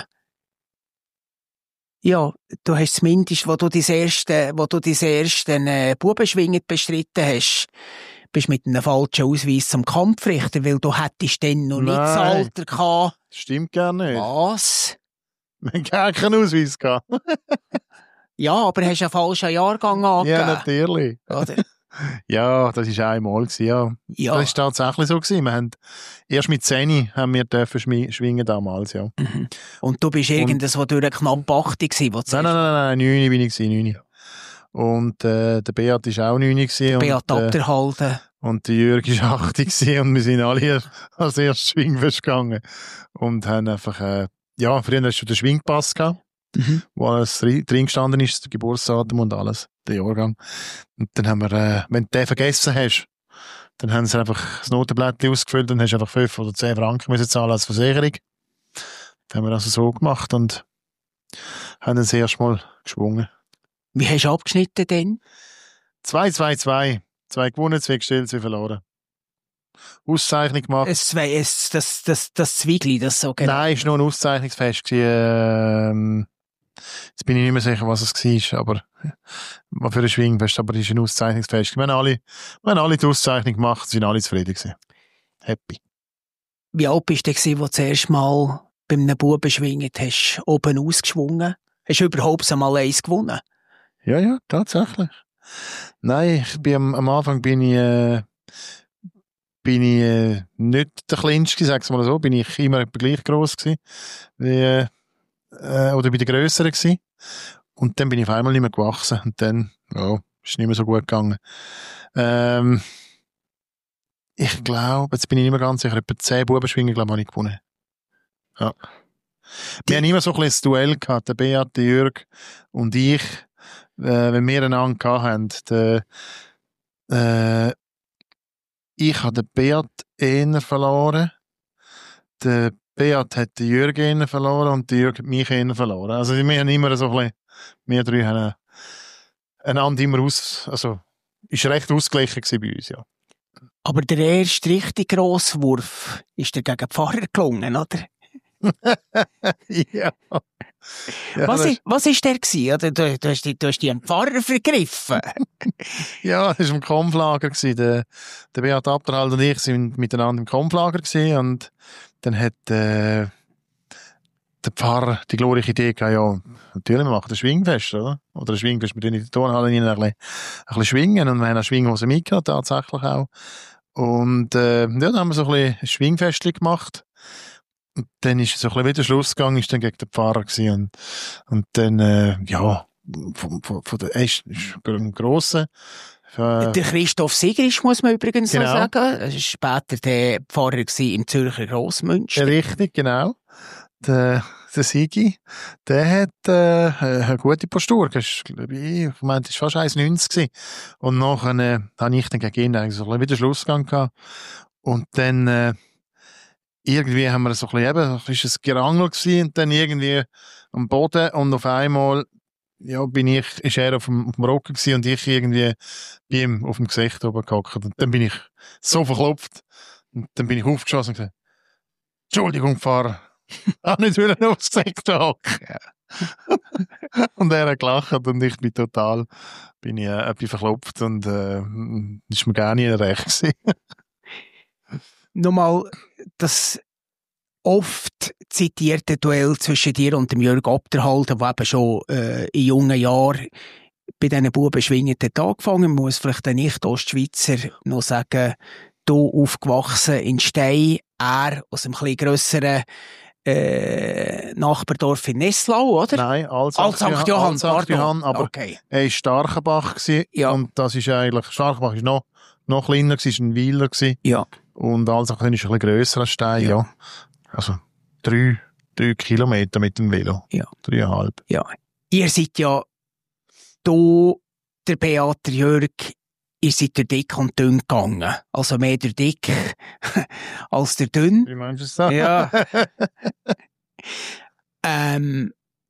Ja, du hast zumindest, wo du dein erste, wo du dein erste äh, Bubenschwingen bestritten hast, bist mit einem falschen Ausweis zum Kampfrichter, weil du hättest dann noch nicht das Alter gehabt. Das stimmt gar nicht. Was? Wir haben gar keinen Ausweis gehabt. Ja, aber hast einen falschen Jahrgang angegeben. Ja, natürlich. Oder? Ja, das war einmal, ja. ja. Das war tatsächlich so. Wir haben, erst mit zehn haben wir dürfen schwingen damals, ja. Mhm. Und du bist irgendwas, wo du knapp achtzig warst? Nein, nein, nein, nein, neun bin ich, neun. Und äh, der Beat war auch neun. Beat Abderhalden. Äh, und der Jürg war achtzig und wir sind alle als erstes Schwingfest gegangen. Und haben einfach, äh, ja, früher hast du den Schwingpass gehabt, mhm. wo alles drin gestanden ist, der Geburtsdatum und alles, der Jahrgang. Und dann haben wir, äh, wenn du den vergessen hast, dann haben sie einfach das Notenblättchen ausgefüllt und hast einfach fünf oder zehn Franken müssen zahlen als Versicherung. Das haben wir also so gemacht und haben dann das erste Mal geschwungen. Wie hast du abgeschnitten denn? zwei zwei zwei. Zwei gewonnen, zwei gestellt, zwei verloren. Auszeichnung gemacht. Es, es, das, das, das Zwiegli, das so genau. Nein, es war nur ein Auszeichnungsfest. Ähm, jetzt bin ich nicht mehr sicher, was es war, aber war für ein Schwingfest, aber es ist ein Auszeichnungsfest. Wir haben alle, wir haben alle die Auszeichnung gemacht, sind alle zufrieden gewesen. Happy. Wie alt bist du denn, als du das erste Mal bei einem Buben schwinget hast, oben ausgeschwungen? Hast du überhaupt einmal eins gewonnen? Ja, ja, tatsächlich. Nein, ich bin am, am Anfang bin ich, äh, bin ich äh, nicht der Kleinste, sag's mal so, bin ich immer etwa gleich gross gewesen, wie, äh, oder bin der Grössere gewesen. Und dann bin ich auf einmal nicht mehr gewachsen. Und dann, ja, ist nicht mehr so gut gegangen. Ähm, ich glaube, jetzt bin ich nicht mehr ganz sicher, etwa zehn Bubenschwingen, glaube ich, habe ich gewonnen. Ja. Die wir haben immer so ein bisschen ein Duell gehabt, der Beat, der Jürg und ich, äh, wenn wir einander hatten. Der, äh, ich habe den Beat eher verloren, der Beat hat den Jürg eher verloren und der Jürg hat mich eher verloren. Also wir haben immer so ein bisschen, wir drei haben einander immer aus, also ist recht ausgeglichen gewesen bei uns, ja. Aber der erste richtig grosse Wurf ist dir gegen den Pfarrer gelungen, oder? Ja. Ja, was, das, ist, was ist der gewesen? Oder? Du, du, hast die, du hast die am Pfarrer vergriffen. ja, das war im Kampflager. Der, der Beat Abderhalt und ich sind miteinander im Kampflager gewesen, und dann hat äh, der Pfarrer die glorreiche Idee gehabt, ja, natürlich, wir machen ein Schwingfest, oder? Oder ein Schwingfest, wir tun in der Turnhalle ein bisschen, ein bisschen schwingen, und wir haben auch Schwinghosen mitgehabt, tatsächlich auch. Und äh, ja, dann haben wir so ein bisschen ein Schwingfestchen gemacht. Und dann ist so ein bisschen wieder Schlussgang, ist dann gegen den Pfarrer gewesen. Und, und dann, äh, ja, von, von, von der, er ist, ist ein grosser. Äh, der Christoph Sigrisch, muss man übrigens genau. noch sagen. Er war später der Pfarrer im Zürcher Grossmünster. Richtig, genau. Der, der Sigi, der hat äh, eine gute Postur. Das ist, glaube ich, ich meine, das war fast eins neunzig gewesen. Und nachher äh, habe ich dann gegen ihn eigentlich so ein bisschen wieder Schlussgang gehabt. Und dann, äh, irgendwie haben wir so ein bisschen, eben, ist es Gerangel gewesen, und dann irgendwie am Boden, und auf einmal, ja, bin ich, ist er auf dem, auf dem Rücken gewesen, und ich irgendwie bei ihm auf dem Gesicht oben gehockt. Und dann bin ich so verklopft, und dann bin ich aufgeschossen und gesagt, Entschuldigung, Pfarrer, ich habe nicht wieder aufs Gesicht hocken. Und er hat gelacht, und ich bin total, bin ich, äh, etwas verklopft, und, äh, ist mir gar nicht recht gewesen. Nochmal das oft zitierte Duell zwischen dir und dem Jürg Abderhalt, der eben schon äh, in jungen Jahren bei diesen Buben schwingend hat angefangen. Man muss vielleicht den Nicht-Ostschweizer noch sagen, du aufgewachsen in Stein, er aus einem etwas grösseren äh, Nachbardorf in Nesslau, oder? Nein, als Als Sankt Johann, als Sankt Johann, aber okay. er war Starkenbach gewesen, Ja. Und das ist eigentlich, Starkenbach ist noch, noch kleiner gewesen, ist ein Weiler gewesen. Ja. Und Alsach ist ein bisschen grösser als Stein, ja. ja. Also, drei, drei Kilometer mit dem Velo. Ja. Dreieinhalb. Ja. Ihr seid ja, du, der Beat, der Jörg, ihr seid der Dick und Dünn gegangen. Also mehr der Dick als der Dünn. Wie meinst du das so? Ja. ähm,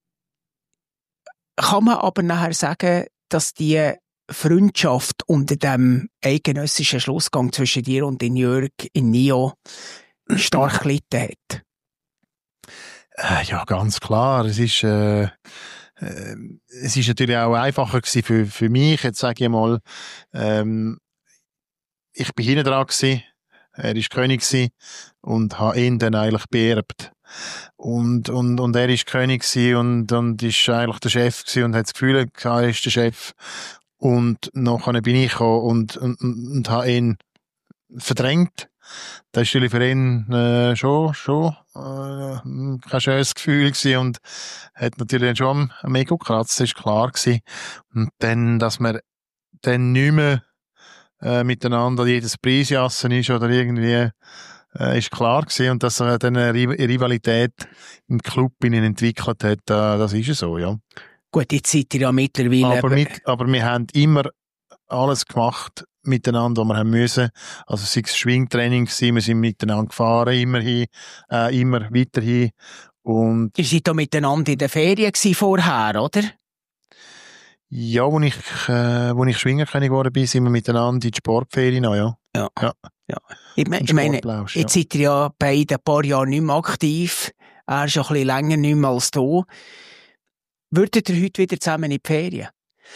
kann man aber nachher sagen, dass die Freundschaft unter dem eidgenössischen Schlussgang zwischen dir und den Jörg in Nio stark gelitten hat? Äh, ja, ganz klar. Es ist, äh, äh, es ist natürlich auch einfacher gewesen für, für mich. Jetzt sage ich mal, ähm, ich bin hinten dran gewesen. Er war König gewesen und habe ihn dann eigentlich beerbt. Und, und, und er war König gewesen und, und ist eigentlich der Chef gewesen und hat das Gefühl gehabt, er ist der Chef. Und nachher bin ich gekommen und, und, und, und habe ihn verdrängt. Das war natürlich für ihn äh, schon, schon äh, kein schönes Gefühl gewesen und hat natürlich schon am Ego gekratzt, das war klar gewesen. Und dann, dass man dann nicht mehr äh, miteinander jedes Preisjassen ist oder irgendwie, äh, ist klar gewesen. Und dass er dann eine Rivalität im Club in ihn entwickelt hat, äh, das ist ja so, ja. Gut, jetzt seid ihr ja mittlerweile... Aber, mit, aber wir haben immer alles gemacht miteinander, was wir haben müssen. Also sei es Schwingtraining gewesen, wir sind miteinander gefahren, immerhin, äh, immer weiterhin. Und ihr seid da miteinander in den Ferien gewesen vorher, oder? ja, als ich, äh, wo ich Schwingerkönig geworden bin, sind wir miteinander in die Sportferien noch, ja. Ja. ja. ja. Ich, me- ich meine, jetzt ja. seid ihr ja beide ein paar Jahre nicht mehr aktiv. Er ist schon ein bisschen länger nicht mehr als du. Würdet ihr heute wieder zusammen in die Ferien?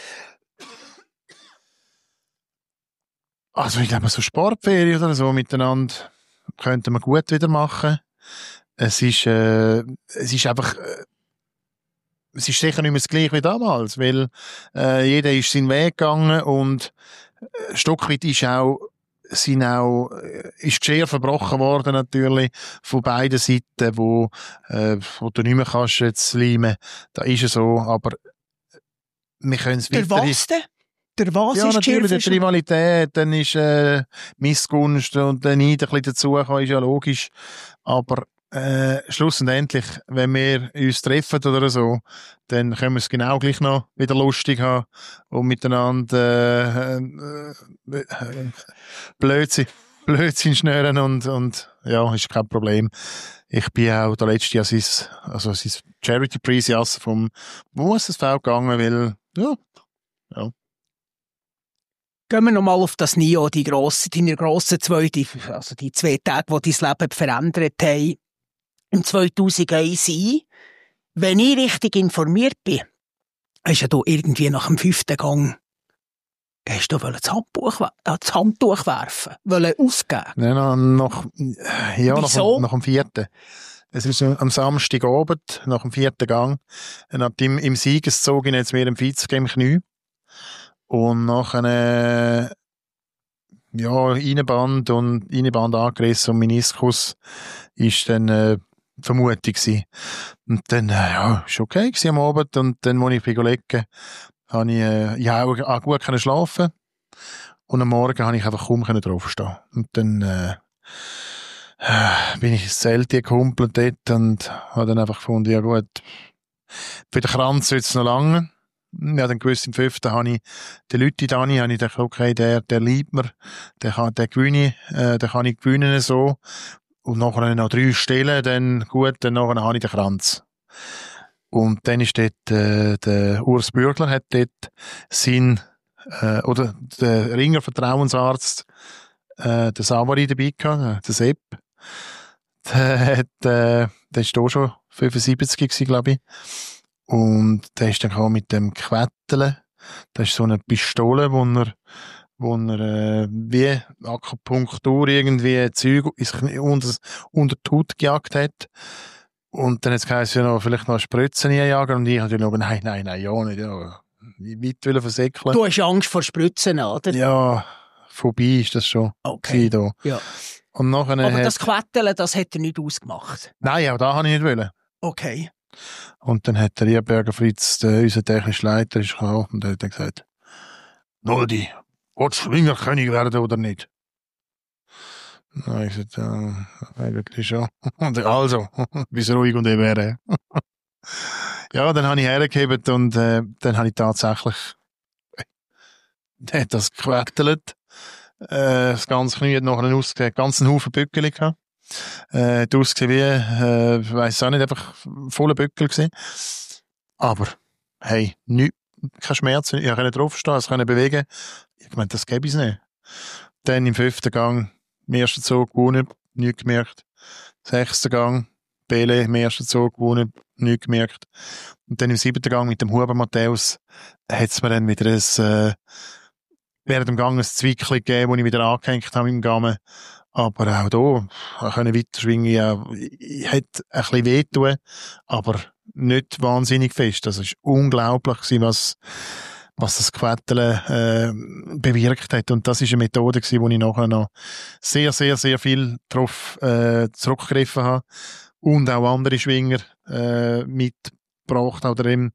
Also ich glaube, so Sportferien oder so miteinander könnten wir gut wieder machen. Es ist, äh, es ist einfach, äh, es ist sicher nicht mehr das Gleiche wie damals, weil äh, jeder ist seinen Weg gegangen und ein Stück weit ist auch, sind auch, ist die Schere verbrochen worden natürlich von beiden Seiten, wo, äh, wo du nicht mehr kannst jetzt leimen. Da ist es so, aber wir können es Der weiter... was denn? Der was Ja, ist natürlich, die Geschirrfischer? Rivalität, dann ist äh, Missgunst und der Neid ein bisschen dazugekommen, ist ja logisch. Aber äh, schlussendlich, wenn wir uns treffen oder so, dann können wir es genau gleich noch wieder lustig haben und miteinander äh, äh, äh, Blödsinn, Blödsinn schnüren und, und ja, ist kein Problem. Ich bin auch der letzte Jahr sein, also sein Charity-Preis vom U S S V gegangen, weil, ja, ja. Gehen wir nochmal auf das N I O, die grosse, deine grossen zwei, die, also die zwei Tage, die dein Leben verändert haben, im zweitausendeins ein. Wenn ich richtig informiert bin, hast du irgendwie nach dem fünften Gang hast du das Handtuch, das Handtuch werfen, wollen ausgeben? Nein, noch, noch, ja, nach, Wieso? dem- nach dem vierten. Es ist am Samstagabend, nach dem vierten Gang. Und ab dem, im Siegeszug in jetzt mir im Vizegame Knie. Und nachher, äh, ja, Innenband und Innenband angerissen und Meniskus ist dann, äh, die Vermutung gewesen. Und dann, äh, ja, ist okay gewesen am Abend. Und dann, als ich bei Kollegen, habe ich, äh, ja, auch, auch gut können schlafen. Und am Morgen habe ich einfach kaum können draufstehen. Und dann, äh, äh, bin ich ins Zelt gekumpelt dort und habe dann einfach gefunden, ja gut, für den Kranz wird es noch lange. Ja, dann gewusst, im fünften habe ich den Leute da nicht, habe ich gedacht, okay, der, der liebt mir, der kann, der gewinne, äh, der kann ich gewinnen, so. Und nachher noch drei Stellen, dann gut, dann nachher habe ich den Kranz. Und dann ist dort, äh, der Urs Bürgler hat dort sein, äh, oder der Ringer Vertrauensarzt, äh, der Savary dabei gehabt, der Sepp. Der hat, äh, der ist da schon fünfundsiebzig gewesen, glaube ich. Und der ist dann auch mit dem Quetteln. Das ist so eine Pistole, wo er, wo er, äh, wie Akupunktur irgendwie Zeug ins Knie- unter, unter die Haut gejagt hat. Und dann hat es geheißen, ja, noch, vielleicht noch Spritzen einjagen. Und ich habe natürlich noch, nein, nein, nein, ja nicht, ja. Weit wollen versäckeln. Du hast Angst vor Spritzen, oder? Ja, vorbei ist das schon. Okay. Da. Ja. Und nachher Aber hat, das Quetteln, das hat er nicht ausgemacht. nein, auch da habe ich nicht wollen. Okay. Und dann hat der Rieberger Fritz, der, unser technischer Leiter, ist gekommen und hat dann gesagt, Noldi, willst du Schwingerkönig werden oder nicht? Dann habe ich gesagt, ja, eigentlich schon. Und er, also, bist ruhig und eben. Ja, dann habe ich hergegeben und äh, dann habe ich tatsächlich der hat das gequettelt. Äh, das ganze Knie hat nachher ausgesehen, ganzen Haufen Bückel gehabt. Äh, hat ausgesehen wie, äh, ich weiss auch nicht, einfach voller Bückel gewesen. Aber, hey, nicht, kein Schmerz, ich konnte draufstehen, ich konnte bewegen. Ich meine, das gäbe es nicht. Dann im fünften Gang, im ersten Zug gewonnen, nichts gemerkt. Sechsten Gang, Bele im ersten Zug gewonnen, nichts gemerkt. Und dann im siebten Gang mit dem Huber Matthäus hat es mir dann wieder ein, äh, während dem Gang ein Zwickchen gegeben, das ich wieder angehängt habe im Gamme. Aber auch da, ich konnte weiter schwingen, ja, ich hätte ein bisschen wehtun, aber nicht wahnsinnig fest. Das war unglaublich, was, was das Quetteln äh, bewirkt hat. Und das war eine Methode, die ich nachher noch sehr, sehr, sehr viel darauf äh, zurückgegriffen habe. Und auch andere Schwinger äh, mitgebracht oder eben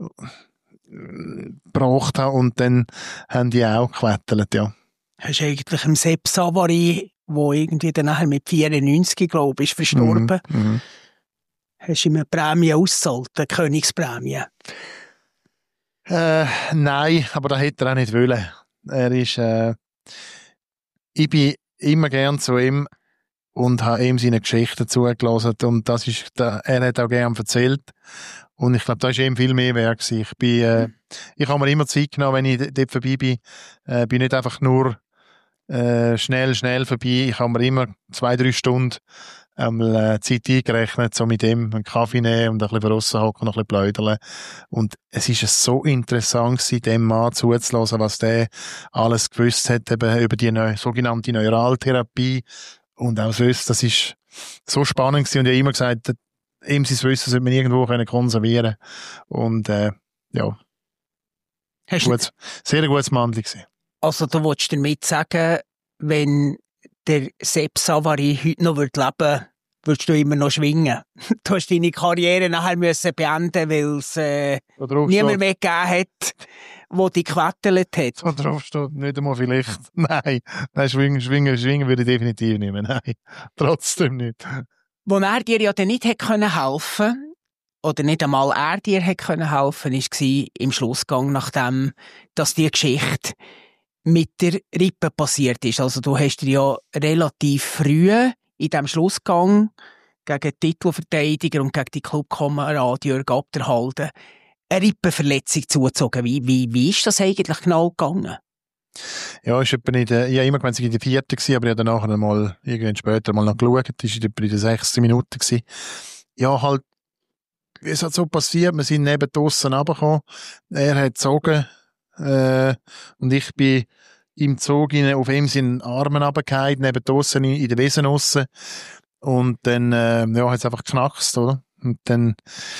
gebracht habe. Und dann haben die auch gequettelt, ja. Hast du eigentlich im Sepp Savary, der irgendwie dann nachher mit vierundneunzig, glaube ich, ist verstorben, Mhm, mhm. hast du ihm eine Prämie ausgezahlt, eine Königsprämie? Äh, nein, aber das hätte er auch nicht wollen. Er ist, äh, ich bin immer gern zu ihm und habe ihm seine Geschichten zugelassen und das ist, da, er hat auch gern erzählt und ich glaube, da ist ihm viel mehr wert gewesen. Ich bin, äh, ich habe mir immer Zeit genommen, wenn ich dort vorbei bin, äh, bin nicht einfach nur äh, schnell, schnell vorbei. Ich habe mir immer zwei, drei Stunden einmal äh, Zeit eingerechnet, so mit ihm einen Kaffee nehmen und ein bisschen draussen hocken und ein bisschen plaudern. Und es ist so interessant gewesen, dem Mann zuzulassen, was der alles gewusst hat, eben über die neu, sogenannte Neuraltherapie und auch sonst. Das ist so spannend gewesen und ich habe immer gesagt, ihm sein Wissen sollte man irgendwo können konservieren. Und äh, ja, Hast gut, sehr gutes Mandel gewesen. Also du willst damit sagen, wenn der Sepp Savary heute noch leben würde, würdest du immer noch schwingen. Du hast deine Karriere nachher müssen beenden, weil es äh, niemand mehr gegeben hat, der dich gewettelt hat. So drauf steht nicht einmal vielleicht. Nein, nein schwingen, schwingen, schwingen würde ich definitiv nicht mehr. Nein, trotzdem nicht. Wo er dir ja dann nicht hätte können helfen oder nicht einmal er dir hätte können helfen, war im Schlussgang, nachdem dass die Geschichte mit der Rippe passiert ist. Also du hast dir ja relativ früh in diesem Schlussgang gegen den Titelverteidiger und gegen die Clubkamerad Jörg Abderhalden eine Rippenverletzung zugezogen. Wie, wie, wie ist das eigentlich genau gegangen? Ja, ist etwa nicht, äh, ich habe immer gemeint, es war in der vierten, aber ich habe dann nachher mal, irgendwann später mal noch geschaut, das war etwa in der sechsten Minute gewesen. Ja, halt, wie es halt so passiert, wir sind neben draussen runtergekommen, er hat gezogen, äh, und ich bin im Zug in, auf ihm seinen Armen runtergefallen, neben draussen in, in der Wiese aussen. Und dann, äh, ja, hat es einfach geknackst, oder? Und dann,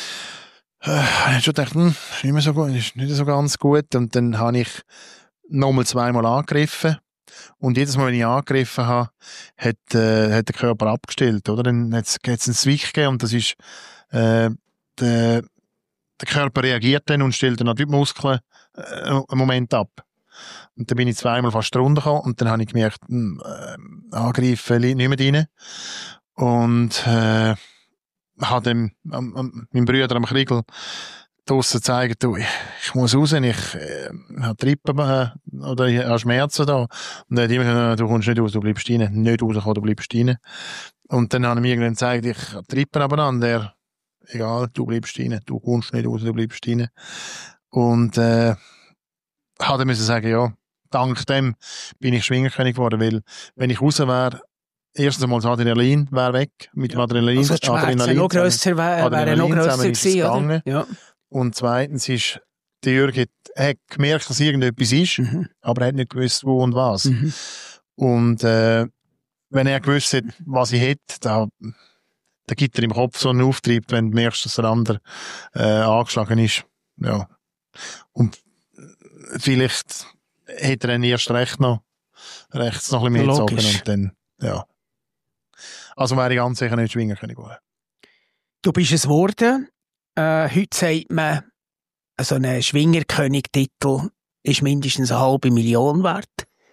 äh, habe ich schon gedacht, hm, ist nicht mehr so gut, ist nicht so ganz gut. Und dann habe ich nochmal zweimal angegriffen. Und jedes Mal, wenn ich angegriffen habe, hat, äh, hat der Körper abgestellt, oder? Dann hat es einen Switch gegeben und das ist, äh, der, der Körper reagiert dann und stellt dann auch die Muskeln äh, einen Moment ab. Und dann bin ich zweimal fast runtergekommen und dann habe ich gemerkt, hm, äh, angreifen liegt nicht mehr drin. Und, äh, habe dem, ähm, ähm, meinem Bruder am Kriegel draussen gezeigt, du, ich, ich muss raus, ich, äh, habe Trippen, äh, oder ich habe Schmerzen da. Und er hat immer gesagt, du kommst nicht raus, du bleibst rein. Nicht rauskommen, du bleibst rein. Und dann habe ich mir irgendwann gezeigt, ich habe Trippen abeinander, der, egal, du bleibst rein, du kommst nicht raus, du bleibst rein. Und, äh, habe müssen sagen, ja, dank dem bin ich Schwingerkönig geworden, weil, wenn ich raus wäre, erstens einmal das Adrenalin wäre weg, mit dem Adrenalin. Also die Schmerzen noch grösser wäre, wäre noch grösser gewesen, oder? Ja. Und zweitens ist, der Jürg hat, hat gemerkt, dass irgendetwas ist, mhm. aber er hat nicht gewusst, wo und was. Mhm. Und, äh, wenn er gewusst hat, was ich hätte, da, da gibt er im Kopf so einen Auftrieb, wenn du merkst, dass der andere, äh, angeschlagen ist. Ja. Und, vielleicht hätte er dann erst recht noch, rechts noch ein bisschen mehr gezogen und dann, ja. Also wäre ich ganz sicher nicht Schwingerkönig geworden. Du bist es geworden. Äh, heute sagt man, so ein Schwingerkönig-Titel ist mindestens eine halbe Million wert.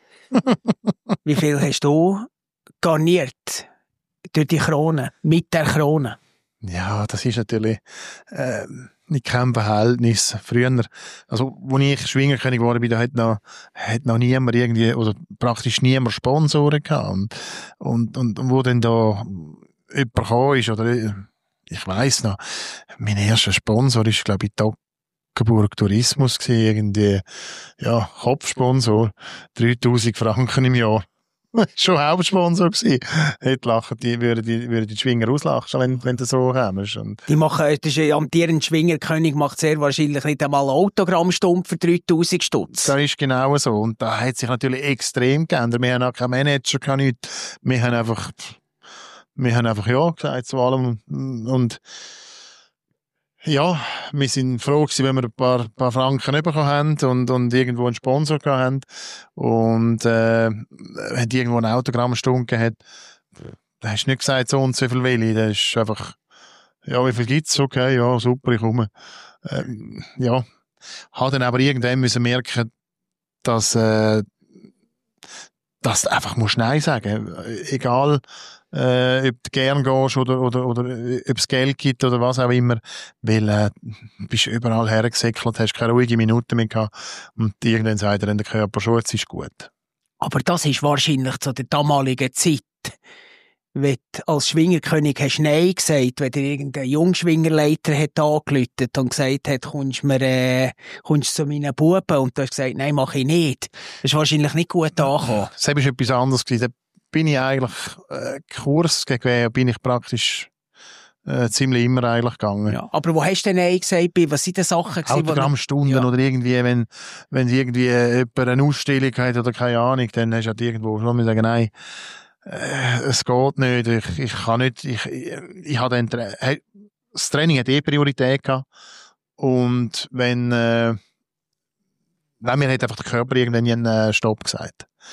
Wie viel hast du garniert durch die Krone, mit der Krone? Ja, das ist natürlich, äh, nicht kein Verhältnis. Früher, also, als ich Schwingerkönig geworden bin, da hat noch, hat noch niemand irgendwie, oder praktisch niemand Sponsoren gehabt. Und, und, und, und wo dann da jemand gekommen ist, oder, ich weiss noch, mein erster Sponsor ist, glaube ich, Toggenburg Tourismus gewesen, irgendwie, ja, Kopfsponsor, dreitausend Franken im Jahr. Schon Hauptsponsor gewesen. Hätte lachen, die würden die, würden die Schwinger auslachen, wenn, wenn du so kommst. Und die machen, das ist amtierend Schwingerkönig macht sehr wahrscheinlich nicht einmal einen Autogrammstumpf für dreitausend Stutz. Das ist genau so. Und da hat sich natürlich extrem geändert. Wir haben auch keinen Manager, kein nichts. Wir haben einfach, wir haben einfach ja gesagt zu allem. Und, ja, wir sind froh gewesen, wenn wir ein paar, paar Franken bekommen haben und, und irgendwo einen Sponsor gehabt haben. Und, äh, wenn die irgendwo eine Autogrammstunde gegeben hat, da hast du nicht gesagt, so und so viel Willi. Das ist einfach, ja, wie viel gibt's? Okay, ja, super, ich komme. Ähm, ja. Hat dann aber irgendwann müssen merken, dass, äh, dass du einfach musst Nein sagen. Egal, äh, ob du gern gehst oder, oder, oder ob es Geld gibt oder was auch immer. Weil, äh, du bist überall hergesäckelt, hast keine ruhige Minute mehr gehabt. Und irgendwann sagt er dann der Körper schon, es ist gut. Aber das ist wahrscheinlich zu der damaligen Zeit. Wenn du als Schwingerkönig hast Nein gesagt, wenn dir irgendein Jungschwingerleiter hat angeläutet und gesagt hat, kommst du äh, zu meinen Buben und du hast gesagt, nein, mach ich nicht. Das ist wahrscheinlich nicht gut angekommen. Das war etwas anderes gewesen. Da bin ich eigentlich, äh, Kurs gegen bin ich praktisch, äh, ziemlich immer eigentlich gegangen. Ja, aber wo hast du denn Nein gesagt? Was sind die Sachen gewesen? Autogrammstunden ja. Oder irgendwie, wenn, wenn irgendwie äh, jemand eine Ausstellung hat oder keine Ahnung, dann hast du halt irgendwo schon mal sagen, nein, Äh, es geht nicht, ich, ich kann nicht, ich, ich, ich habe dann, das Training hat eh Priorität gehabt. Und wenn, äh, wenn mir hat einfach der Körper irgendwann einen Stopp gesagt.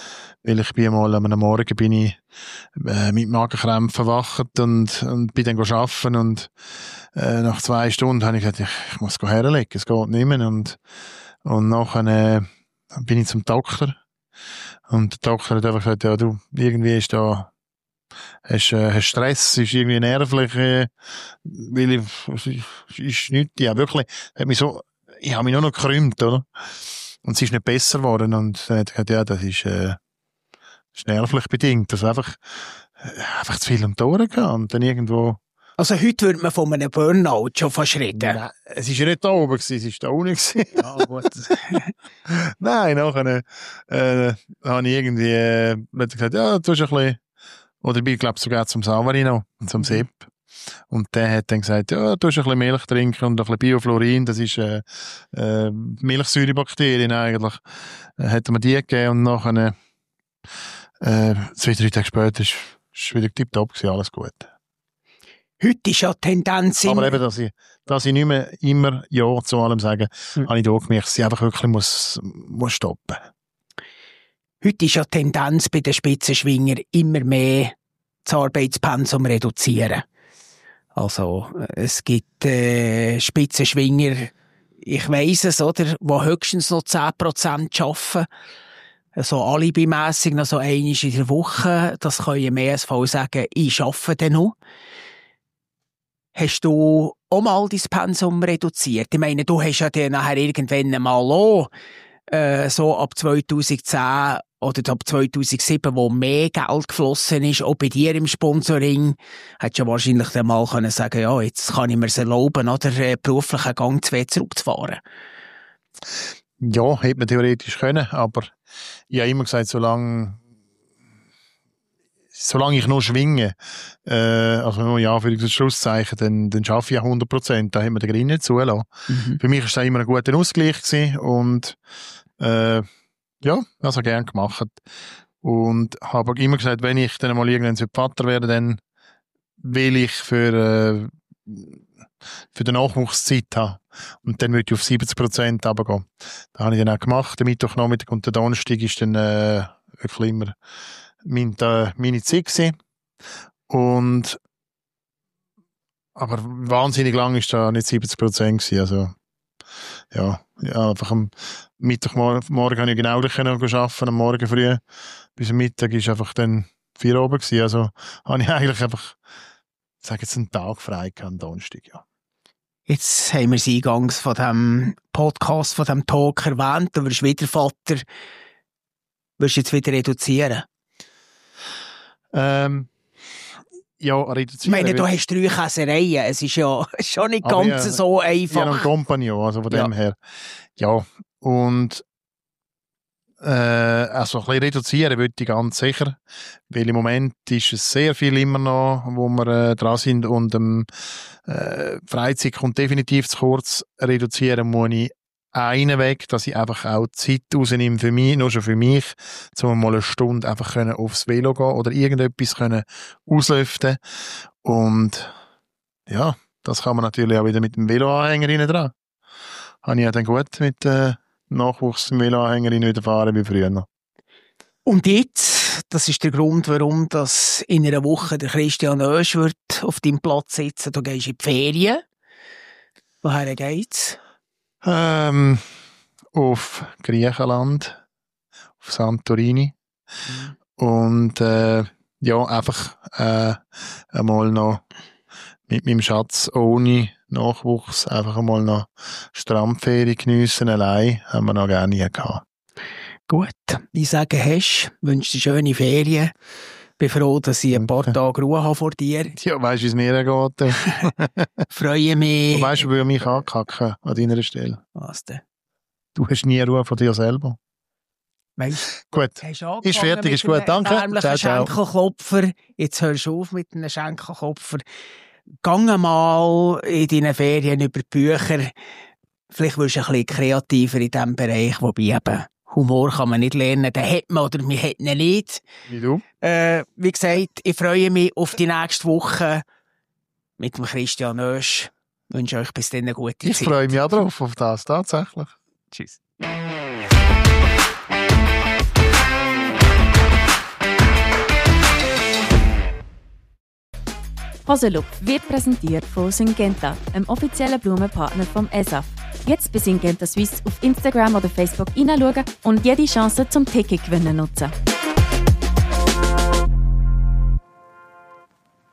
weil ich bin mal am Morgen bin ich äh, mit Magenkrämpfen wacht und, und bin dann arbeiten und äh, nach zwei Stunden habe ich gesagt, ich, ich muss herlegen, es geht nicht mehr und, und nachher äh, bin ich zum Doktor und der Doktor hat einfach gesagt, ja du, irgendwie ist da hast, äh, hast Stress, ist irgendwie nervlich, äh, weil ich, ist nichts, ja wirklich, hat mich so, ich habe mich nur noch gekrümmt, oder? Und es ist nicht besser geworden und er hat gesagt, ja, das ist, äh, ist nervlich bedingt, dass einfach, äh, einfach zu viel um die Ohren geht und dann irgendwo. Also heute würde man von einem Burnout schon fast reden. Nein, es ist ja nicht da oben gewesen, es ist da unten gewesen. Ja, gut. Nein, nachher, äh, habe ich irgendwie, äh, hat gesagt, ja, du hast ein bisschen, oder ich bin, glaube sogar zum Savarino, zum Sepp. Und der hat dann gesagt, ja, du hast ein bisschen Milch trinken und ein bisschen Biofluorin, das ist, äh, äh, Milchsäurebakterien eigentlich. Äh, hat er mir die gegeben und nachher, äh, zwei, drei Tage später ist, ist wieder tipptopp gewesen, alles gut. Heute ist ja die Tendenz Aber eben, dass ich, dass ich nicht mehr immer Ja zu allem sage, hm. habe ich da gemerkt, dass ich einfach wirklich muss, muss stoppen. Heute ist ja die Tendenz bei den Spitzenschwingern immer mehr das Arbeitspensum reduzieren. Also, es gibt äh, Spitzenschwinger, ich weiss es, oder, die höchstens noch zehn Prozent arbeiten. So alibimässig noch so einmal in der Woche. Das können ja mehr als Fall sagen, ich arbeite dann noch. Hast du auch mal dein Pensum reduziert? Ich meine, du hast ja dann nachher irgendwann mal auch, äh, so ab zweitausendzehn oder ab zweitausendsieben, wo mehr Geld geflossen ist, auch bei dir im Sponsoring, hättest du ja wahrscheinlich dann mal können sagen, ja, jetzt kann ich mir es erlauben, oder äh, beruflichen Gang zwei zurückzufahren. Ja, hätte man theoretisch können, aber ich habe immer gesagt, solange solange ich noch schwinge, äh, also wenn wir ja für das Schlusszeichen, dann, dann schaffe ich auch hundert Prozent, da haben wir den Gewinn nicht zulassen. Mhm. Für mich war das immer ein guter Ausgleich gewesen und äh, ja, das habe ich gerne gemacht. Und habe immer gesagt, wenn ich dann mal irgendwann Vater werde, dann will ich für, äh, für den Nachwuchs Zeit haben. Und dann würde ich auf siebzig Prozent runtergehen. Das habe ich dann auch gemacht. Der Mittwochnachmittag und der Donnerstag ist dann äh, wirklich immer Mein, äh, meine Zeit gewesen. Und, aber wahnsinnig lang ist da nicht siebzig Prozent gewesen. Also, ja, ja, einfach am Mittagmorgen morgen habe ich genau gleich arbeiten, am Morgen früh. Bis am Mittag ist einfach dann vier oben gewesen. Also, habe ich eigentlich einfach, ich sage jetzt einen Tag frei gehabt, am Donnerstag, ja. Jetzt haben wir es eingangs von dem Podcast, von dem Talk erwähnt. Du wirst wieder Vater. Wirst du jetzt wieder reduzieren? Ähm, ja, reduzieren. Ich meine, du hast drei Käsereien. Es ist ja schon nicht aber ganz ja, so einfach. Ja, ein Compagnon, also von ja. dem her. Ja, und äh, also ein bisschen reduzieren würde ich ganz sicher, weil im Moment ist es sehr viel immer noch, wo wir äh, dran sind und ähm, äh, Freizeit kommt definitiv zu kurz. Reduzieren muss ich einen Weg, dass ich einfach auch Zeit rausnehme für mich, nur schon für mich, um mal eine Stunde einfach können aufs Velo gehen oder irgendetwas können auslüften. Und ja, das kann man natürlich auch wieder mit dem Veloanhänger rein dran. Habe ich ja dann gut mit äh, Nachwuchs im Veloanhänger wieder fahren wie früher. Und jetzt, das ist der Grund, warum das in einer Woche der Christian Oesch wird auf deinem Platz sitzen. Du gehst in die Ferien. Woher geht's? Ähm, auf Griechenland, auf Santorini. Mhm. Und äh, ja, einfach äh, einmal noch mit meinem Schatz ohne Nachwuchs einfach einmal noch Strandferien geniessen, allein, haben wir noch gerne gehabt. Gut, ich sage, hast, wünsche dir schöne Ferien. Bin froh, dass ich ein paar Tage Ruhe habe vor dir. Ja, weisst du, wie es mir geht? Freue mich. Und weisst du, wie ich mich ankacken an deiner Stelle? Was denn? Du hast nie Ruhe von dir selber. Weißt, gut, ist fertig, ist gut, danke. Ciao, Schenkelklopfer. Jetzt hörst du auf mit einem Schenkelklopfer. Gang mal in deinen Ferien über die Bücher. Vielleicht wirst du ein bisschen kreativer in diesem Bereich, wobei eben Humor kann man nicht lernen, den hat man oder man hat ihn nicht. Wie du? Äh, wie gesagt, ich freue mich auf die nächste Woche mit dem Christian Oesch. Ich wünsche euch bis dann eine gute ich Zeit. Ich freue mich auch drauf, auf das, tatsächlich. Tschüss. Hosenlupf wird präsentiert von Syngenta, einem offiziellen Blumenpartner vom E S A F. Jetzt bei Syngenta Swiss auf Instagram oder Facebook hineinschauen und jede Chance zum Ticket gewinnen nutzen.